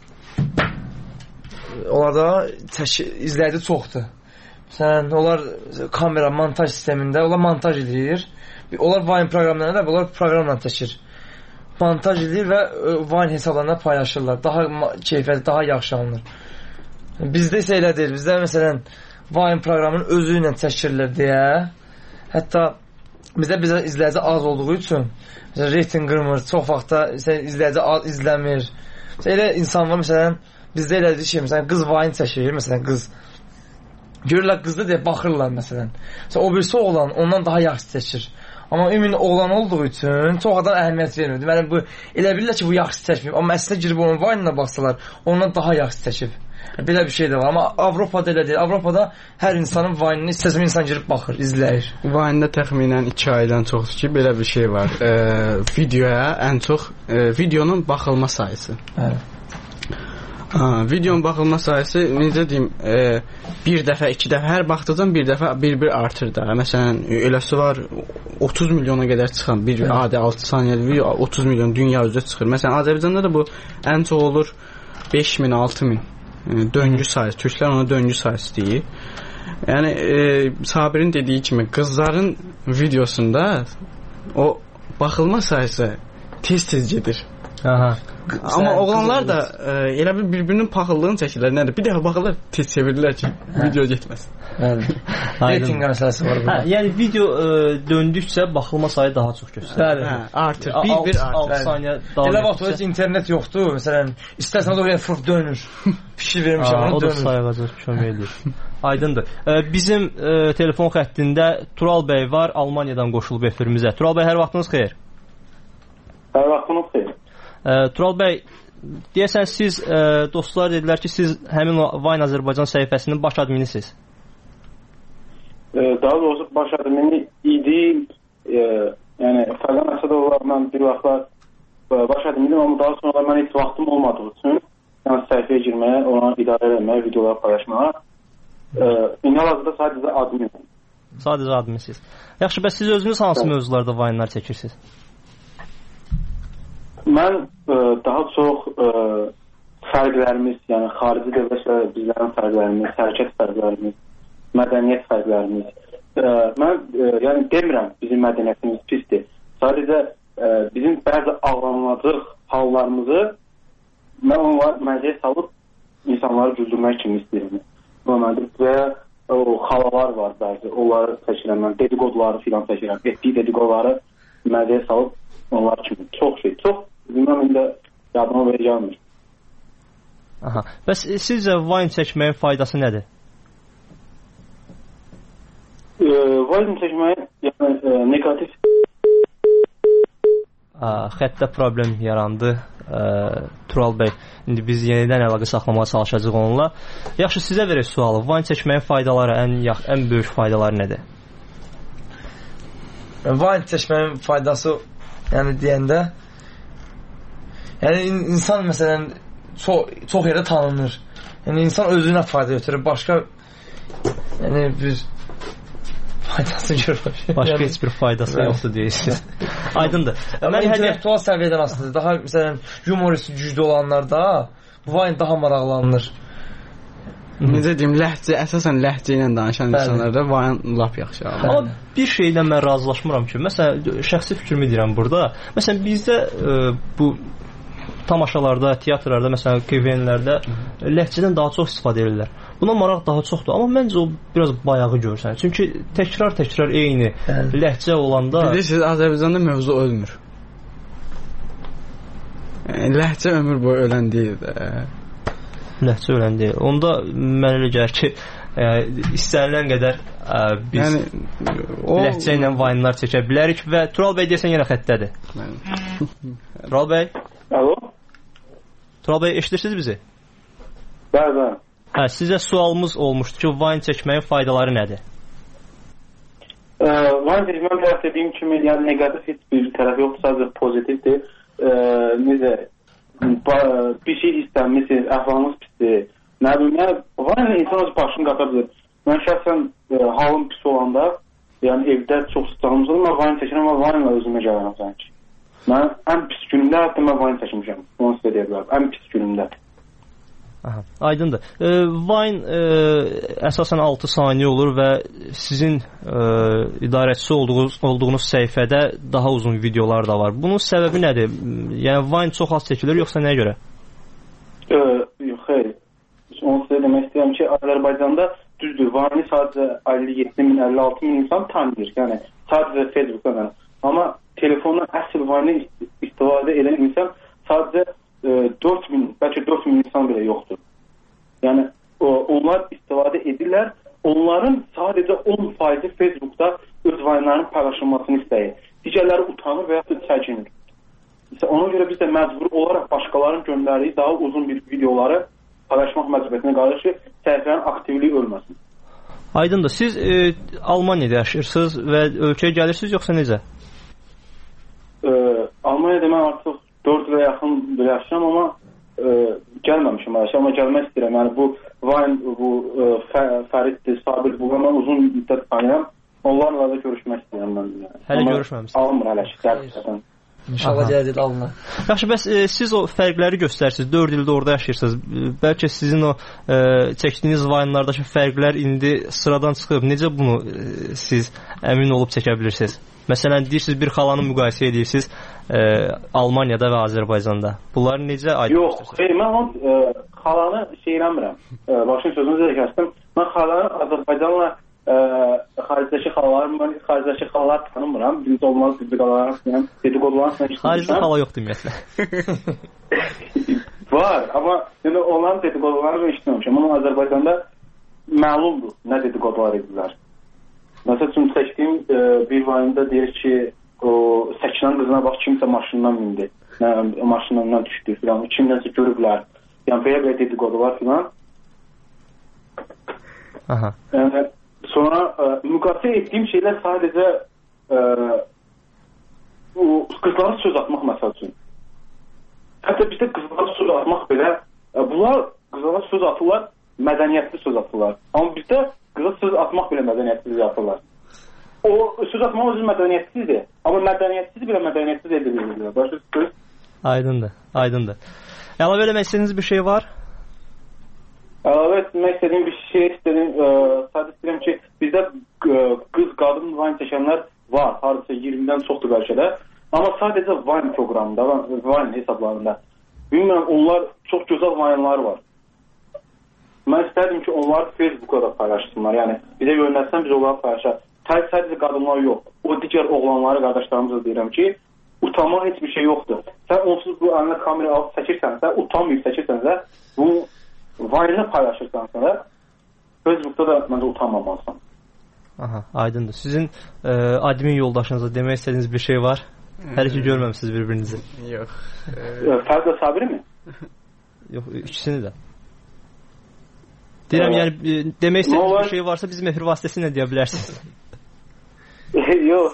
S2: onlarda izləyici çoxdur. Məsələn, onlar kamera, montaj sistemində, onlar montaj edir. Onlar Vine proqramlarında da, onlar proqramla çəkir. Montaj edir və Vine hesablarına paylaşırlar. Daha keyfiyyətli, daha yaxşı alınır. Bizdə isə elə deyil. Bizdə məsələn Vine proqramının özü ilə çəkirilir deyə. Hətta bizdə izləyici az olduğu üçün reyting qırmır, çox vaxtda izləyici az izləmir. Elə insan var məsələn, bizdə elədir ki, məsələn qız Vine çəkir, məsələn qız görürlər qızda deyə baxırlar məsələn. O birisi oğlan ondan daha yaxşı çəkir. Amma ümumi oğlan olduğu üçün çox adam əhəmiyyət vermir. Deməli bu elə bilirlər ki, bu yaxşı çəkmir. Amma əslində girib onun Vine-ına baxsalar, ondan daha yaxşı çəkib. Belə bir şey də var. Amma Avropada elə deyil. Avropada hər insanın Vine-ni istəsəm insan girib baxır, izləyir.
S3: Vine-də təxminən 2 aydan çoxdur ki, belə bir şey var. Videoya ən çox videonun baxılma sayısı.
S2: Bəli.
S3: Videonun baxılma sayısı necə deyim, bir dəfə, 2 dəfə, hər baxdıqdan bir dəfə bir artır da. Məsələn, eləsi var 30 milyona qədər çıxan bir adi 6 saniyəli video 30 milyon dünya üzrə çıxır. Məsələn, Azərbaycanda da bu ən çox olur 5000, 6000 döngü sayısı. Türklər ona döngü sayısı deyir. Yəni Sabirin dediyi kimi qızların videosunda o baxılma sayısı tez-tez gedir.
S1: Aha.
S3: Amma oğlanlar da elə bir-birinin paxıllığını çəkirlər. Nədir? Bir dəfə baxırlar, tez çevirirlər ki, video getməsin.
S2: Rating məsələsi var burada.
S1: Yəni video döndükcə baxılma sayı daha çox göstərir.
S3: Artır. Bir
S1: 6 saniyə davam
S2: elə vaxt heç internet yoxdur. Məsələn, istərsən oraya fırf dönür. Fikir vermişəm, onu dönür.
S1: O da sayğacaq kömək edir. Aydındır. Bizim telefon xəttində Tural bəy var, Almaniyadan qoşulub efirimizə. Tural bəy, hər vaxtınız xeyir.
S16: Hər vaxtınız xeyir.
S1: Tural bəy, deyəsən siz dostlar dedilər ki, siz həmin Vine Azərbaycan səhifəsinin baş adminisiniz.
S16: Daha doğrusu baş admini idi. Yəni Fərqan Əsədovlarla bir vaxtlar baş adminim, amma daha sonra mən heç vaxtım olmadığı üçün yəni səhifəyə girməyə, ona idarə eləməyə, videoları paylaşmağa hal-hazırda sadəcə adminim.
S1: Sadəcə adminsiniz. Yaxşı, bəs siz özünüz hansı mövzularda Vine-lar çəkirsiniz?
S16: Mən daha çox fərqlərimiz, yəni xarici dövlətlərlə bizlərin fərqlərimiz, hərəkət fərqlərimiz, mədəniyyət fərqlərimiz. Mən yəni demirəm bizim mədəniyyətimiz pisdir. Sadəcə bizim bəzi ağlanılacaq hallarımızı mən onları məziyyət salıb insanları güldürmək kimi istəyirəm. Normaldir və o xalalar var bəzi, onları çəkirəm, mən dedikoduları filan çəkirəm, etdiyi dedikoduları məziyyət salıb onlar kimi çox şey, çox bilməm indi yadıma belə gəlmir.
S1: Aha. Bəs sizcə Vine çəkməyin faydası nədir?
S16: Vine çəkməyin yəni negativ
S1: xəttə problem yarandı. Tural bəy, indi biz yenidən əlaqə saxlamağa çalışacağıq onunla. Yaxşı, sizə verək sualı. Vine çəkməyin faydaları, ən böyük faydaları nədir?
S2: Vine çəkməyin faydası yəni deyəndə yəni insan məsələn çox yerdə tanınır. Yəni insan özünə fayda götürür. Başqa yəni bir faydası görür.
S1: Başqa heç bir faydası yoxdur deyirsiniz. Aydındır.
S2: Mən intellektual səviyyədən asılıdır. Daha məsələn humorist güclü olanlarda Vine daha maraqlanır.
S3: Necə deyim, əsasən ləhcə ilə danışan insanlarda Vine lap yaxşı.
S1: Amma bir şeylə mən razılaşmıram ki, məsələn, şəxsi fikrimi deyirəm burada. Məsələn, bizdə bu tamaşalarda, teatrlarda, məsələn, KVN-lərdə ləhcədən daha çox istifadə edirlər. Buna maraq daha çoxdur, amma məncə o biraz bayağı görürsən. Çünki təkrar eyni ləhcə olanda...
S3: Bilirsiniz, Azərbaycanda mövzu ölmür. Ləhcə ömür boyu ölən deyil də.
S1: Ləhcə ölən deyil. Onda mən elə gəlir ki, istənilən qədər biz ləhcə ilə Vine-lar çəkə bilərik və Tural bəy deyəsən yenə xəttədir. Tural bəy?
S16: Alo?
S1: Tural bəy, eşidirsiniz bizi?
S16: Bəli.
S1: Sizə sualımız olmuşdu ki, Vine çəkməyin faydaları nədir?
S16: Vine çəkməyin tərəf dediyim kimi, yəni negativ heç bir tərəf yoxdur, sadəcə pozitivdir. Necə, bir şey istənmisiniz, əhvalınız pisdir. Nə bilim, Vine insan öz başını qata bilir. Mən şəxsən halım pis olanda, yəni evdə çox sıcağımız olur, mən Vine çəkirəm və Vine ilə özümə gəlirəm sanki. Mən ən pis günümdə hətta mən Vine çəkmişəm. Onu sizə deyə bilərəm. Ən pis günümdə.
S1: Aha, aydındır. Vine əsasən 6 saniyə olur və sizin idarəçisi olduğunuz səhifədə daha uzun videolar da var. Bunun səbəbi nədir? Yəni Vine çox az çəkilir, yoxsa nəyə görə?
S16: Yox, xeyr. Onu sizə demək istəyirəm ki, Azərbaycanda düzdür, Vine-i sadəcə 57 min, 56 min insan tanıyır. Yəni sadəcə Facebook'dan. Amma telefondan əsl Vine-i istifadə edən insan sadəcə 4 min, bəlkə 4 min insan belə yoxdur. Yəni, onlar istifadə edirlər. Onların sadəcə 10% Facebook'da öz Vine-ların paylaşılmasını istəyir. Digərləri utanır və ya da çəkinir. Ona görə biz də məcbur olaraq başqalarının göndərdiyi daha uzun bir videoları paylaşmaq məcburiyyətinə qalır ki, səhifənin aktivliyi ölməsin.
S1: Aydındır. Siz Almaniyada yaşayırsınız və ölkəyə gəlirsiniz, yoxsa necə?
S16: Almaniyada mən artıq 4 ilə yaxın yaşayıram, amma gəlməmişim. Amma gəlmək istəyirəm. Yəni bu Vine, bu Fəriddir, Sabir, bu mən uzun müddət tanıyam. Onlarla da görüşmək istəyirəm mən.
S1: Hələ görüşməmişsiniz.
S16: Almır hələ ki.
S2: İnşallah gələcək alınır.
S1: Yaxşı, bəs siz o fərqləri göstərsiniz. 4 ildə orada yaşayırsınız. Bəlkə sizin o çəkdiyiniz Vine-lardakı fərqlər indi sıradan çıxıb. Necə bunu siz əmin olub çəkə bilirsiniz? Məsələn, deyirsiniz bir xalanı müqayisə edirsiniz Almaniyada və Azərbaycanda. Bunları necə aydınlaşdırırsınız?
S16: Yox, mən o xalanı eləmirəm. Başın sözünüzü də kəsdim. Mən xalanı Azərbaycanla xaricdəki xalaları tanımıram. Bizdə olmaz dedikodularını
S1: xaricdə xala yoxdur ümumiyyətlə.
S16: Var, amma onların dedikodularını işləmişəm. Amma Azərbaycanda məlumdur nə dedikodular edirlər. Məsəl üçün çəkdiyim bir Vine-da deyir ki, o Səkinən qızına bax, kimsə maşından mindi, maşından düşdü filan, kimdənsə görüblər. Yəni belə dedikodular filan. Yəni sonra müqayisə etdiyim şeylər sadəcə qızlara söz atmaq məsəl üçün. Hətta bizdə qızlara söz atmaq belə, bunlar qızlara söz atırlar, mədəniyyətli söz atırlar. Amma bizdə qıza söz atmaq belə mədəniyyətli söz atırlar. O söz atmaq özü mədəniyyətsizdir. Amma mədəniyyətsiz belə mədəniyyətsiz edilir. Başqa söz?
S1: Aydındır, aydındır. Əlavə eləmək istədiyiniz bir şey var?
S16: Əlavə etmək istədiyim bir şey sadəcə istəyirəm ki, bizdə qız, qadın Vine çəkənlər var. Hardasa 20-dən çoxdur bəlkə də. Amma sadəcə Vine proqramında, Vine hesablarında. Bilmirəm, onlar çox gözəl Vine-lar var. Mən istərdim ki, onları Facebook'a da paylaşsınlar. Yəni, bizə yönəlsən biz onları paylaşaq. Sadəcə qadınlar yox. O digər oğlanları, qardaşlarımıza deyirəm ki, utanmaq heç bir şey yoxdur. Sən onsuz bu əlinə kamera alıb çəkirsənsə, utanmayıb çəkirsənsə, bu Vine-ı paylaşırsansə da, Facebook'da da məncə utanmamalısan.
S1: Aha, aydındır. Sizin admin yoldaşınıza demək istədiyiniz bir şey var? Hələ ki görməmişsiniz bir-birinizi.
S3: Yox.
S16: Fərqlə Sabiri mi?
S1: Yox, ikisini də. Deyirəm, yəni demək istədiyiniz bir şey varsa bizim efir vasitəsilə deyə bilərsiniz.
S16: Yox.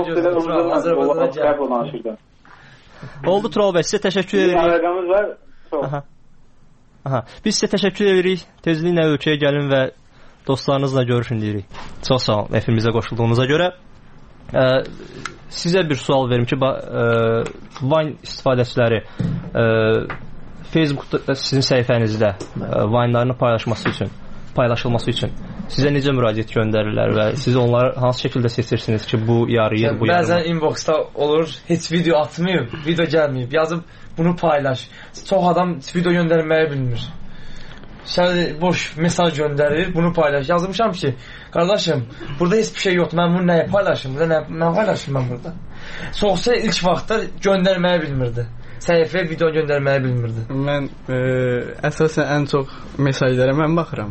S1: Oldu Tural bəy, sizə təşəkkür edirik.
S16: Əlaqəmiz var.
S1: Aha. Biz sizə təşəkkür edirik. Tezliklə ölkəyə gəlin və dostlarınızla görüşün deyirik. Çox sağ olun efimizə qoşulduğunuza görə. Sizə bir sual verim ki, Vine istifadəçiləri Facebookda sizin səhifənizdə Vine-larını paylaşılması üçün sizə necə müraciət göndərirlər və siz onları hansı şəkildə seçirsiniz ki, bu yarıyır, bu yarımır?
S2: Bəzən inboxda olur, heç video atmayıb, video gəlməyib, yazıb bunu paylaş. Çox adam video göndərməyi bilmir. Boş mesaj göndərir, bunu paylaş. Yazmışam ki, qardaşım, burada heç bir şey yoxdur, mən bunu nəyə paylaşım? Mən paylaşım mən burada. Çoxsa ilk vaxtda göndərməyi bilmirdi. Səhifəyə video göndərməyi bilmirdi.
S3: Mən əsasən ən çox mesajlara mən baxıram.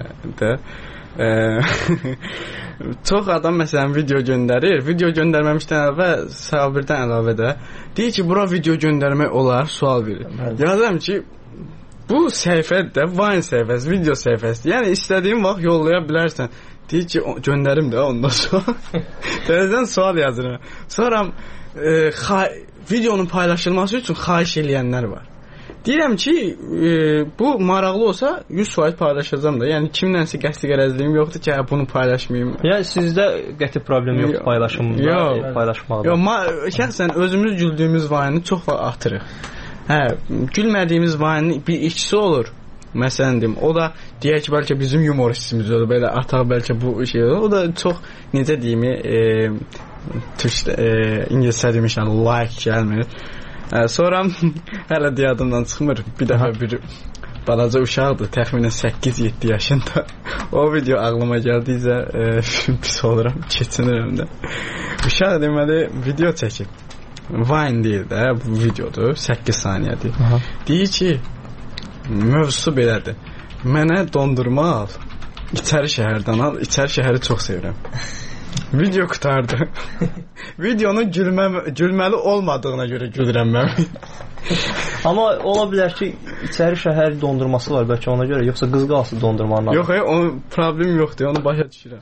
S3: Çox adam məsələn video göndərir. Video göndərməmişdən əvvəl Sabirdən əlavə də deyir ki, bura video göndərmək olar, sual verir. Yazıram ki, bu səhifədə Vine səhifəsi, video səhifəsi. Yəni istədiyin vaxt yollaya bilərsən. Deyir ki, göndərim də ondan sonra. Təzədən sual yazıram. Sonra videonun paylaşılması üçün xahiş eləyənlər var. Deyirəm ki, bu maraqlı olsa 100% paylaşacağam da. Yəni kimlənsə qəsdi qərəzliyim yoxdur ki, bunu paylaşmayım.
S1: Yəni sizdə qəti problem yoxdur paylaşımda, paylaşmaqda.
S3: Yox, şəxsən özümüz güldüyümüz vayını çox vaxt atırıq. Hə, gülmədiyimiz vayının bir ikisi olur. Məsələn deyim, o da deyək ki, bəlkə bizim humoristimiz olur, belə ataq bəlkə bu şey olur. O da çox necə deyim, İngiliscə demişəm, like gəlmir. Sonra hələ deyadımdan çıxmır. Bir dəfə bir balaca uşaqdır, təxminən 8-7 yaşında. O video ağlıma gəldiysə pis oluram, keçinirəm də. Uşaq deməli video çəkib. Vine deyil də, bu videodur, 8 saniyədir. Deyir ki, mövzusu belədir. Mənə dondurma al, İçəri şəhərdən al, İçəri şəhəri çox sevirəm. Video qutardı. Videonun gülməli olmadığına görə gülürəm mən.
S1: Amma ola bilər ki, İçəri şəhər dondurması var bəlkə ona görə, yoxsa qız qalsı dondurmanın adı.
S3: Yox, onun problem yoxdur, onu başa düşürəm.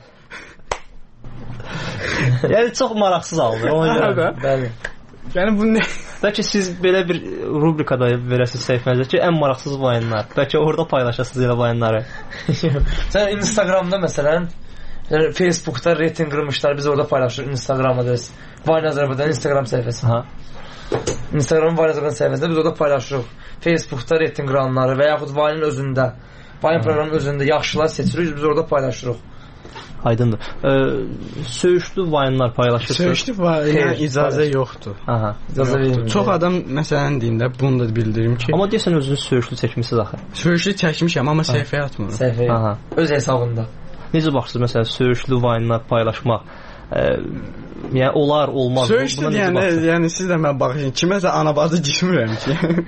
S1: Yəni çox maraqsız aldı ona görə.
S3: Bəli. Yəni bu nə?
S1: Bəlkə siz belə bir rubrikada verəsiniz səhifənizə ki, ən maraqsız vayınlar. Bəlkə orada paylaşasınız elə vayınları.
S2: Sən Instagramda məsələn, yəni Facebookda reyting qırmışlar, biz orada paylaşırıq Instagramda da. Vayne Azərbaycan Instagram səhifəsi. Instagramın Vayne Azərbaycan səhifəsində biz orada paylaşırıq. Facebookda reyting qıranları və yaxud Vayne'ın özündə, Vayne proqramının özündə yaxşılar seçirik, biz orada paylaşırıq.
S1: Aydındır. Söyüşlü vayınlar paylaşırsınız.
S3: Söyüşlü vayına icazə yoxdur.
S1: Aha,
S3: icazə verilmir. Çox adam məsələn deyində bunu da bildirim ki,
S1: amma deyəsən özünüz söyüşlü çəkmisiniz axı.
S3: Söyüşlü çəkmişəm, amma səhifəyə atmıram.
S2: Səhifəyə. Öz hesabında.
S1: Necə baxırsınız məsələn söyüşlü vayınlar paylaşmaq? Yəni olar, olmaz.
S3: Söyüşlü yəni siz də mən baxın, kiməsə anabazı girmirəm ki.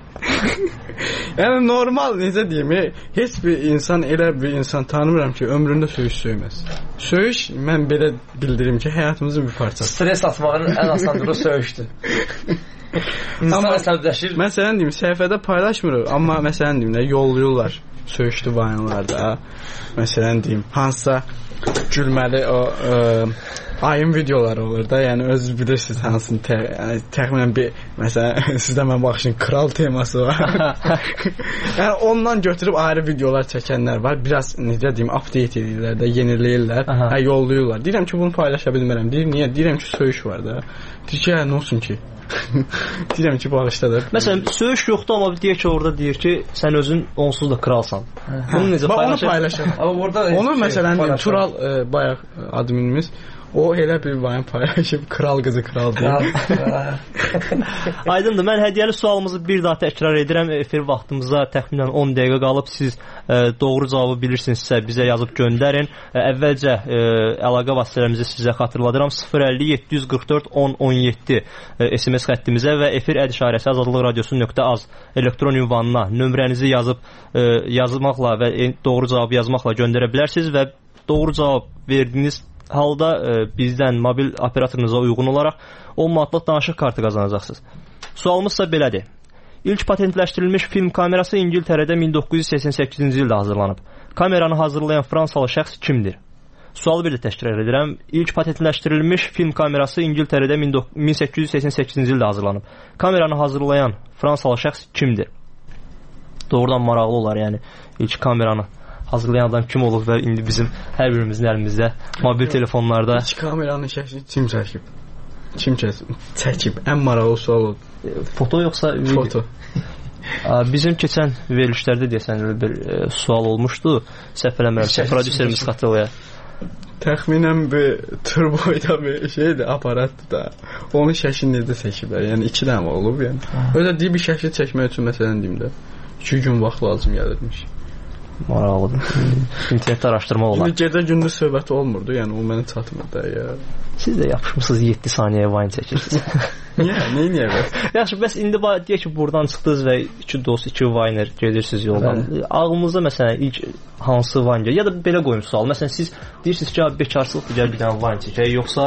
S3: Yəni normal necə deyim, heç bir insan elə bir insan tanımıram ki, ömründə söyüş söyməz. Söyüş mən belə bildirim ki, həyatımızın bir parçası.
S2: Stres atmağın ən asanlığı söyüşdür. İnsan əsəbləşir.
S3: Məsələn deyim, səhifədə paylaşmırıq, amma məsələn deyim, yollayırlar söyüşlü vayınlarda. Məsələn deyim, hansısa gülməli o ayın videoları olur da, yəni özünüz bilirsiniz hansını təxminən bir, məsələn sizdə mən baxışın kral teması var. Yəni ondan götürüb ayrı videolar çəkənlər var, biraz necə deyim, update edirlər də, yeniləyirlər, yollayırlar. Deyirəm ki, bunu paylaşa bilmərəm. Deyir, niyə? Deyirəm ki, söyüş var da. Deyir ki, nə olsun ki? Deyirəm ki, bağışladır.
S1: Məsələn, söyüş yoxdur, amma deyir ki, orada deyir ki, sən özün onsuz da kralsan. Bunu necə
S3: paylaşır? Onu məsələn, Tural bayaq adminimiz, o elə bir vayın paylaşıb, kral qızı kral deyir.
S1: Aydındır, mən hədiyyəli sualımızı bir daha təkrar edirəm. Efir vaxtımıza təxminən 10 dəqiqə qalıb. Siz doğru cavabı bilirsinizsə bizə yazıb göndərin. Əvvəlcə əlaqə vasitələrimizi sizə xatırladıram. 050-744-10-17 SMS xəttimizə və efir@azadlıqradiosu.az elektron ünvanına nömrənizi yazmaqla və doğru cavabı yazmaqla göndərə bilərsiniz və doğru cavab verdiyiniz halda bizdən mobil operatorunuza uyğun olaraq 10 manatlıq danışıq kartı qazanacaqsınız. Sualımızsa belədir. İlk patentləşdirilmiş film kamerası İngiltərədə 1988-ci ildə hazırlanıb. Kameranı hazırlayan Fransalı şəxs kimdir? Sualı bir də təkrar edirəm. İlk patentləşdirilmiş film kamerası İngiltərədə 1888-ci ildə hazırlanıb. Kameranı hazırlayan Fransalı şəxs kimdir? Doğrudan maraqlı olar, yəni ilk kameranı hazırlayan adam kim olub və indi bizim hər birimizin əlimizdə mobil telefonlarda
S3: ilk kameranın şəklini kim çəkib? Kim çəkib? Ən maraqlı sual oldu.
S1: Foto yoxsa video?
S3: Foto.
S1: Bizim keçən verilişlərdə deyəsən bir sual olmuşdu. Səhv eləmirəm, prodüserimiz xatırlayır.
S3: Təxminən bir turboyda bir şeydir, aparatdır da. Onun şəklini necə çəkiblər? Yəni 2 dənə olub yəni. Öyle deyib bir şəkli çəkmək üçün məsələn deyim də 2 gün vaxt lazım gəlirmiş.
S1: Maraqlıdır. İnternetdə araşdırma olar.
S3: İndi gecə-gündüz söhbəti olmurdu, yəni o mənə çatmırdı ya.
S1: Siz də yapışmısınız 7 saniyəyə vayın çəkirsiniz.
S3: Niyə bəs?
S1: Yaxşı, bəs indi deyək ki, buradan çıxdınız və 2 dost, 2 vayner gedirsiniz yoldan. Ağlınızda məsələn ilk hansı vayn gəlir? Ya da belə qoyum sual. Məsələn siz deyirsiniz ki, bekarçılıqdır, gəl bir dənə vayn çəkək, yoxsa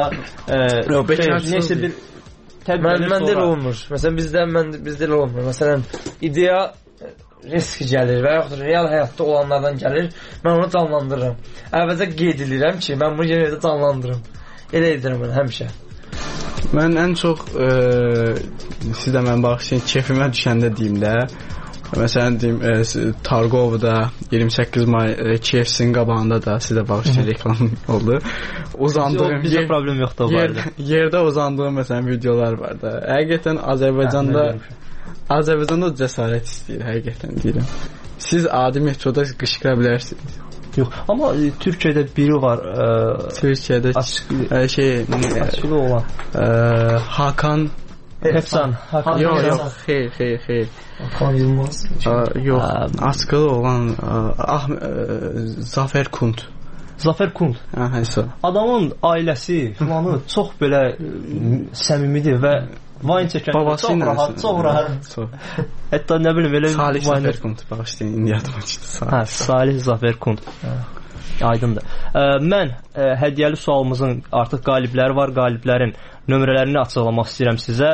S1: nəsə bir
S2: Mən də olmur. Məsələn bizdə elə olmur. Məsələn ideya risk gəlir və yaxud real həyatda olanlardan gəlir. Mən onu canlandırıram. Əvvəlcə qeyd edirəm ki, mən bunu yenə də canlandırım. Elə edirəm mən həmişə.
S3: Mən ən çox sizə mən bağışlayın, keyfimə düşəndə deyim də. Məsələn deyim, Targovda 28 may KFC-nin qabağında da sizə bağışlayın reklam oldu. Uzandığım
S1: bizə problem yoxdur o barədə.
S3: Yerdə uzandığım məsələn videolar var da. Həqiqətən Azərbaycanda cəsarət istəyir, həqiqətən deyirəm. Siz adi metroda qışqıra bilərsiniz.
S1: Yox, amma Türkiyədə biri var.
S3: Türkiyədə
S1: açılı olan.
S3: Hakan
S1: Hepsan.
S3: Yox, xeyr.
S2: Hakan Yılmaz.
S3: Yox, açılı olan Zafer Kunt.
S1: Zafer Kunt. Adamın ailəsi filanı çox belə səmimidir və Vine çəkən çox rahat. Hətta nə bilim elə
S3: Salih Zafer Kunt bağışlayın, indi yadıma çıxdı.
S1: Salih Zafer Kunt. Aydındır. Mən hədiyyəli sualımızın artıq qalibləri var. Qaliblərin nömrələrini açıqlamaq istəyirəm sizə.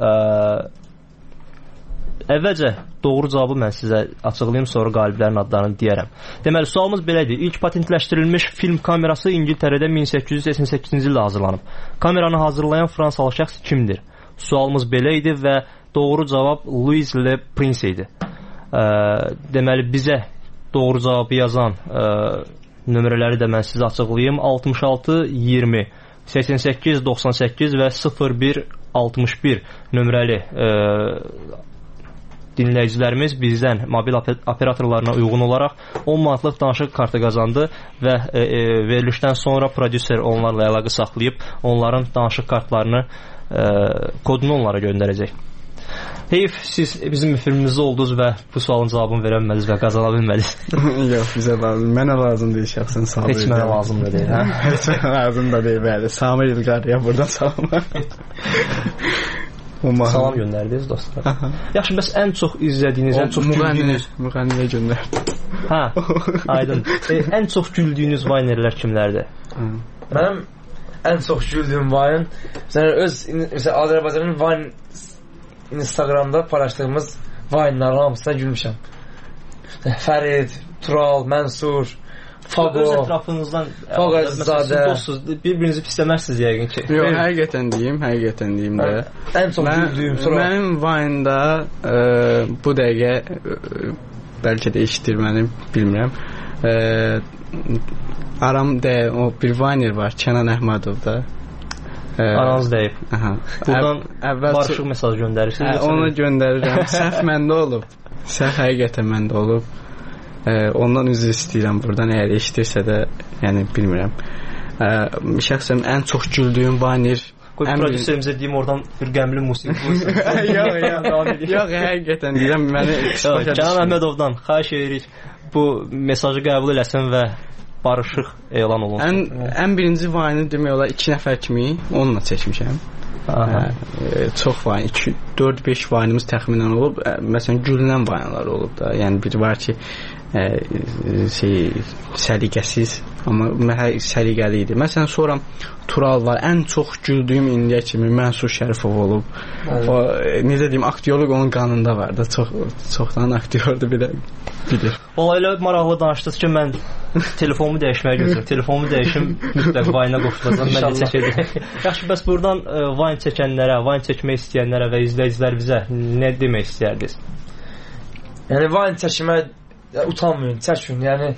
S1: Əvvəlcə doğru cavabı mən sizə açıqlayım, sonra qaliblərin adlarını deyərəm. Deməli, sualımız belədir. İlk patentləşdirilmiş film kamerası İngiltərədə 1888-ci ildə hazırlanıb. Kameranı hazırlayan Fransalı şəxs kimdir? Sualımız belə idi və doğru cavab Louis Le Prince idi. Deməli, bizə doğru cavabı yazan nömrələri də mən sizə açıqlayayım. 66 20 88 98 və 01 61 nömrəli dinləyicilərimiz bizdən mobil operatorlarına uyğun olaraq 10 manatlıq danışıq kartı qazandı və verilişdən sonra prodüser onlarla əlaqə saxlayıb onların danışıq kartlarını kodunu onlara göndərəcək. Heyf, siz bizim filmimizdə oldunuz və bu sualın cavabını verə bilmədiniz və qazana bilmədiniz.
S3: Yox, bizə lazım. Mənə lazım deyil şəxsən.
S1: Heç mənə lazım da deyil, hə?
S3: Heç mənə lazım da deyil, bəli. Samir İlqarıya buradan salam.
S1: Salam göndərdiniz dostlar. Yaxşı, bəs ən çox izlədiyiniz, ən çox güldüyünüz...
S3: Müğənniyə göndərdi.
S1: Hə, aydın. Ən çox güldüyünüz Vaynerlər kimlərdir?
S2: Mənim ən çox güldüyüm Vayne, məsələn, Azərbaycanın Vayne Instagramda paylaşdığımız Vayne'ların hamısına gülmüşəm. Fərid, Tural, Mənsur, Fago,
S1: öz ətrafınızdan dostsuz, bir-birinizi pisləmərsiniz yəqin ki.
S3: Yox, həqiqətən deyim də.
S2: Ən çox güldüyüm Tural.
S3: Mənim Vayne'da bu dəqiqə bəlkə də eşitdirməni bilmirəm. Aramda o bir Vayner var, Kənan Əhmədovda.
S1: Aranız deyib. Buradan barışıq mesaj göndərirsiniz.
S3: Onu göndərirəm. Səhv məndə olub. Səhv həqiqətən məndə olub. Ondan üzr istəyirəm buradan. Əgər eşidirsə də, yəni bilmirəm. Şəxsən ən çox güldüyüm Vayner.
S1: Qoy prodüserimizə deyim, oradan bir qəmli musiqi qoysun.
S3: Yox, həqiqətən deyirəm.
S1: Kənan Əhmədovdan xahiş edirik bu mesajı qəbul eləsin və barışıq elan olunsun.
S3: Ən birinci Vayne'ı demək olar 2 nəfər kimi onunla çəkmişəm. Çox Vayne, 4-5 Vayne'ımız təxminən olub. Məsələn, gülünən Vayne'lar olub da. Yəni bir var ki, səliqəsiz, amma səliqəli idi. Məsələn, sonra Tural var. Ən çox güldüyüm indiyə kimi Mənsur Şərifov olub. O, necə deyim, aktyorluq onun qanında var da. Çoxdan aktyordur bilir.
S1: Valla elə maraqlı danışdınız ki, mən telefonumu dəyişməyə gözləyirəm. Telefonumu dəyişim, mütləq Vayne'a qoşulacam. Mən də çəkəcəm. Yaxşı, bəs buradan Vayne çəkənlərə, Vayne çəkmək istəyənlərə və izləyicilərimizə nə demək istəyərdiniz?
S2: Yəni Vayne çəkmək utanmayın, çəkin. Yəni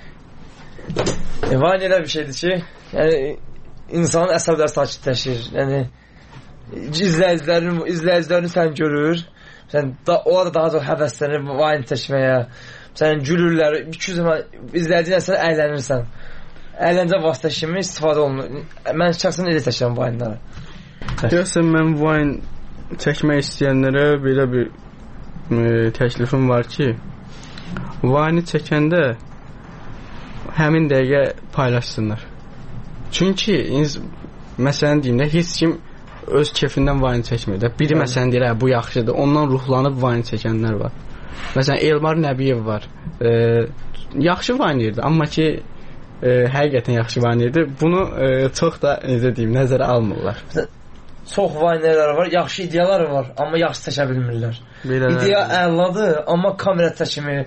S2: Vayne elə bir şeydir ki, yəni insanın əsəbləri sakitləşir. Yəni izləyicilərini sən görür. Onlar da daha çox həvəslənir Vayne çəkməyə. Sən gülürlər, 200 zaman izləyicilər sən əylənirsən. Əyləncə vasitə kimi istifadə olunur. Mən şəxsən elə çəkirəm Vayne'ları.
S3: Deyəsən, mən Vayne çəkmək istəyənlərə belə bir təklifim var ki, Vayne çəkəndə həmin dəqiqə paylaşsınlar. Çünki məsələn deyim də, heç kim öz kefindən Vayne çəkmir də. Biri məsələn deyir, bu yaxşıdır, ondan ruhlanıb Vayne çəkənlər var. Məsələn, Elmar Nəbiyev var. Yaxşı Vayne'dir, amma ki həqiqətən yaxşı Vayne'dir. Bunu çox da necə deyim, nəzərə almırlar.
S2: Çox Vayne'lər var, yaxşı ideyalar var, amma yaxşı çəkə bilmirlər. İdeya əladır, amma kamera çəkimi,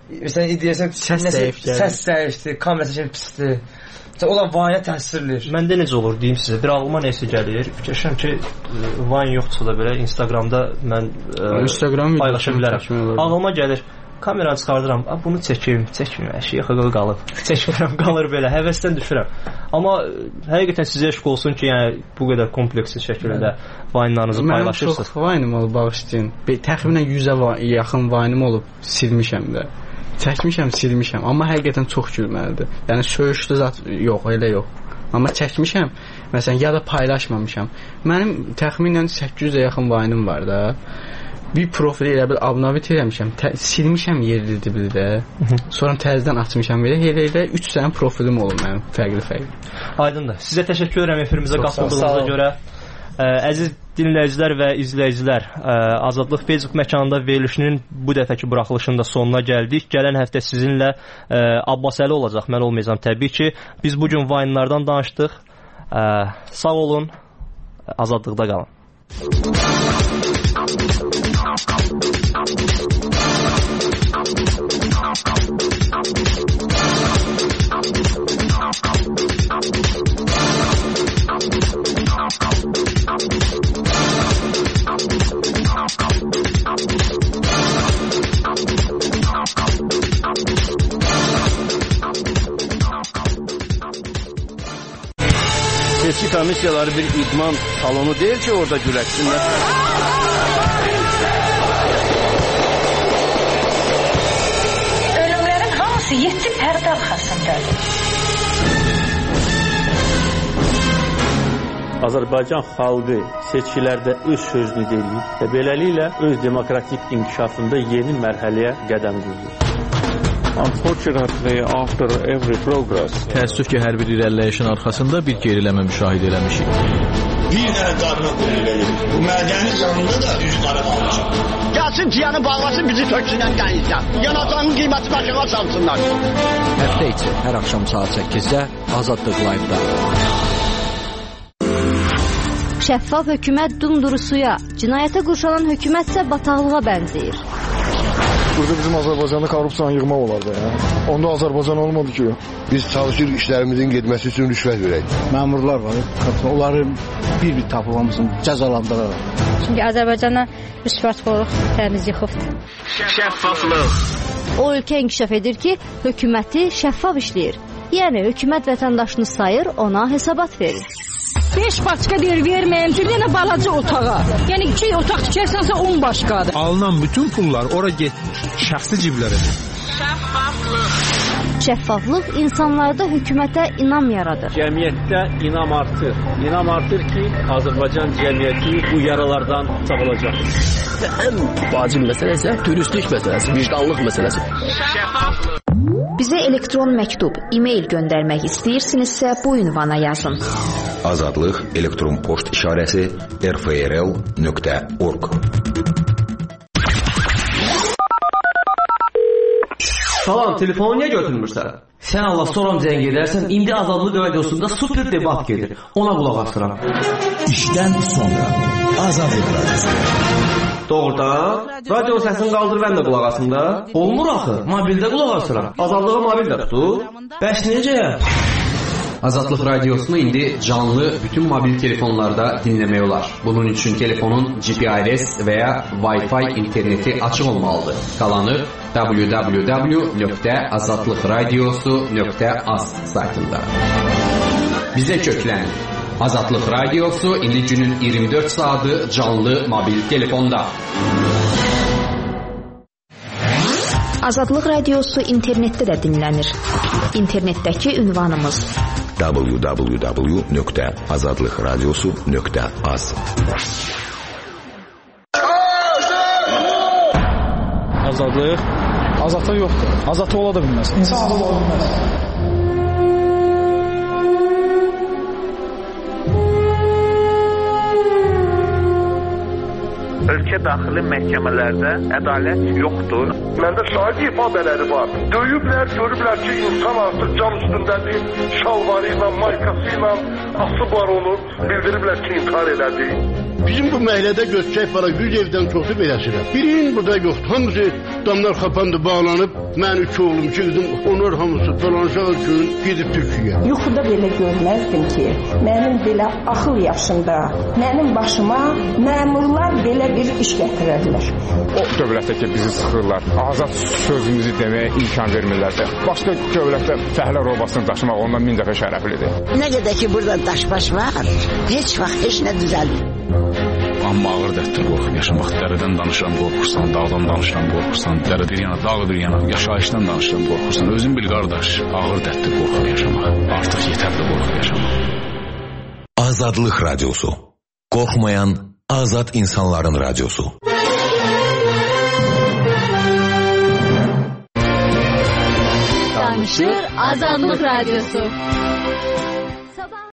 S2: Məsələn, deyəsən səs dəyişdi, kamera çəkimi pisdir. Onlar Vine-ə təsirləyir.
S1: Məndə necə olur deyim sizə. Bir ağlıma nəsə gəlir. Fikirləşirəm ki, Vine yoxdursa da belə Instagramda mən paylaşa bilərəm. Ağlıma gəlir. Kameranı çıxardıram. Bunu çəkim. Əşi yaxı qalıb. Çəkmirəm, qalır belə. Həvəsdən düşürəm. Amma həqiqətən sizə eşq olsun ki, yəni bu qədər kompleksiz şəkildə Vine-larınızı paylaşırsınız.
S3: Mənim çox Vine-im olub, bağışlayın. Təxminən 100-ə yaxın Vine-im olub, silmişəm də. Çəkmişəm, silmişəm. Amma həqiqətən çox gülməlidir. Yəni söyüşlü zat yox, elə yox. Amma çəkmişəm, məsələn, ya da paylaşmamışam. Mənim təxminən 800-ə yaxın Vine-im var da. Bir profili elə bil abunavit eləmişəm. Silmişəm yerli dibli də. Sonra təzədən açmışam elə 3 dənə profilim olub mənim, fərqli.
S1: Aydındır. Sizə təşəkkür edirəm efirimizə qatıldığınıza görə. Əziz dinləyicilər və izləyicilər, Azadlıq Facebook məkanında verilişinin bu dəfəki buraxılışının da sonuna gəldik. Gələn həftə sizinlə Abbasəli olacaq, mən olmayacağam təbii ki. Biz bugün Vine-lardan danışdıq. Sağ olun, azadlıqda qalın.
S17: Seçki komissiyaları bir idman salonu deyil ki, orada güləşsinlər.
S18: Ölümlərin hamısı 7 pərdə arxasındadır.
S8: Azərbaycan xalqı seçkilərdə öz sözünü deyir və beləliklə öz demokratik inkişafında yeni mərhələyə qədəm qoyur.
S19: Unfortunately, after every progress, təəssüf ki, hər bir irəliləyişin arxasında bir geriləmə müşahidə eləmişik.
S7: Bir dənə qarına qulluq bu mədənin yanında da üz qara qalmışıq. Gəlsin ciyanı bağlasın, bizi töksünən qənizdən. Yanacağın qiyməti başına salsınlar.
S20: Həftə içi, hər axşam saat 8-də Azadlıq Live-da.
S21: Şəffaf hökumət dumduru suya, cinayətə qurşalan hökumətsə bataqlığa bənzəyir.
S22: Burada bizim Azərbaycanda korrupsiyanı yığmaq olardı ya. Onda Azərbaycan olmadı ki.
S23: Biz çalışırıq işlərimizin getməsi üçün rüşvət verək.
S24: Məmurlar var, onları bir tapılmasın, cəzalandıraraq.
S25: Çünki Azərbaycana rüşvətxorluq təmiz yıxıbdır.
S7: Şəffaflıq.
S21: O ölkə inkişaf edir ki, hökuməti şəffaf işləyir. Yəni hökumət vətəndaşını sayır, ona hesabat verir.
S26: 5 başqa deyir, verməyəm ki, yenə balaca otağa. Yəni 2 otaq tikərsənsə 10 başqadır.
S27: Alınan bütün pullar ora getmir, şəxsi ciblərə.
S21: Şəffaflıq insanlarda hökumətə inam yaradır.
S8: Cəmiyyətdə inam artır. İnam artır ki, Azərbaycan cəmiyyəti bu yaralardan sağalacaq.
S17: Ən vacib məsələ isə dürüstlük məsələsi, vicdanlıq məsələsi.
S28: Bizə elektron məktub, e-mail göndərmək istəyirsinizsə bu ünvana yazın.
S23: Azadlıq elektron poçt işarəsi rfrl.org.
S5: Salam, telefonu niyə götürmürsən? Sən Allah soram zəng edərsən, indi Azadlıq radiosunda super debat gedir. Ona qulaq asıram.
S29: İşdən sonra Azadlıq radiosu.
S5: Doğrudan, radio səsini qaldır, mən də qulaq asım da. Olmur axı, mobildə qulaq asıram. Azadlığa mobildə tutur. Bəs necə?
S30: Azadlıq radiosunu indi canlı bütün mobil telefonlarda dinləmək olar. Bunun üçün telefonun GPRS və ya Wi-Fi interneti açıq olmalıdır. Qalanı www.azadlıqradiosu.az saytında. Bizə köklən. Azadlıq radiosu indi günün 24 saatı canlı mobil telefonda.
S28: Azadlıq radiosu internetdə də dinlənir. İnternetdəki ünvanımız
S23: www.azadlıqradiosu.az.
S24: Azadlıq? Azadlıq yoxdur. Azadlıq ola da bilməz. İnsan azad ola bilməz.
S31: Ölkə daxili məhkəmələrdə ədalət yoxdur.
S22: Məndə şahid ifadələri var. Döyüblər, görüblər ki, insan artıq cam üstündədir. Şalvarı ilə, maykası ilə asıb var onu. Bildiriblər ki, intihar elədi.
S7: Bizim bu məhəllədə göçək para 100 evdən çoxdur beləsinə. Birinin burada yoxdur. Hamısı damlar xapandı, bağlanıb. Mən 3 oğlum, 2 qızım, onlar hamısı dolanışaq üçün gedib Türkiyəyə.
S2: Yuxuda belə görməzdim ki, mənim belə axıl yaşımda, mənim başıma məmurlar belə bir iş gətirərlər.
S4: O dövlətdə ki, bizi sıxırlar, azad sözümüzü deməyə imkan vermirlər. Başqa dövlətdə fəhlə robasını daşımaq ondan 1000 dəfə şərəflidir.
S6: Nə qədər ki, burada daş-baş var, heç vaxt heç nə düzəlmir.
S9: Amma ağır dərddir qorxub yaşamaq. Dərədən danışıram, qorxursan, dağdan danışıram, qorxursan, dərə bir yana, dağ bir yana, yaşayışdan danışıram, qorxursan. Özün bil qardaş, ağır dərddir qorxub yaşamaq. Artıq yetərli qorxub yaşamaq.
S23: Azadlıq Radyosu. Qorxmayan azad insanların radyosu.
S21: Danışır Azadlıq Radyosu.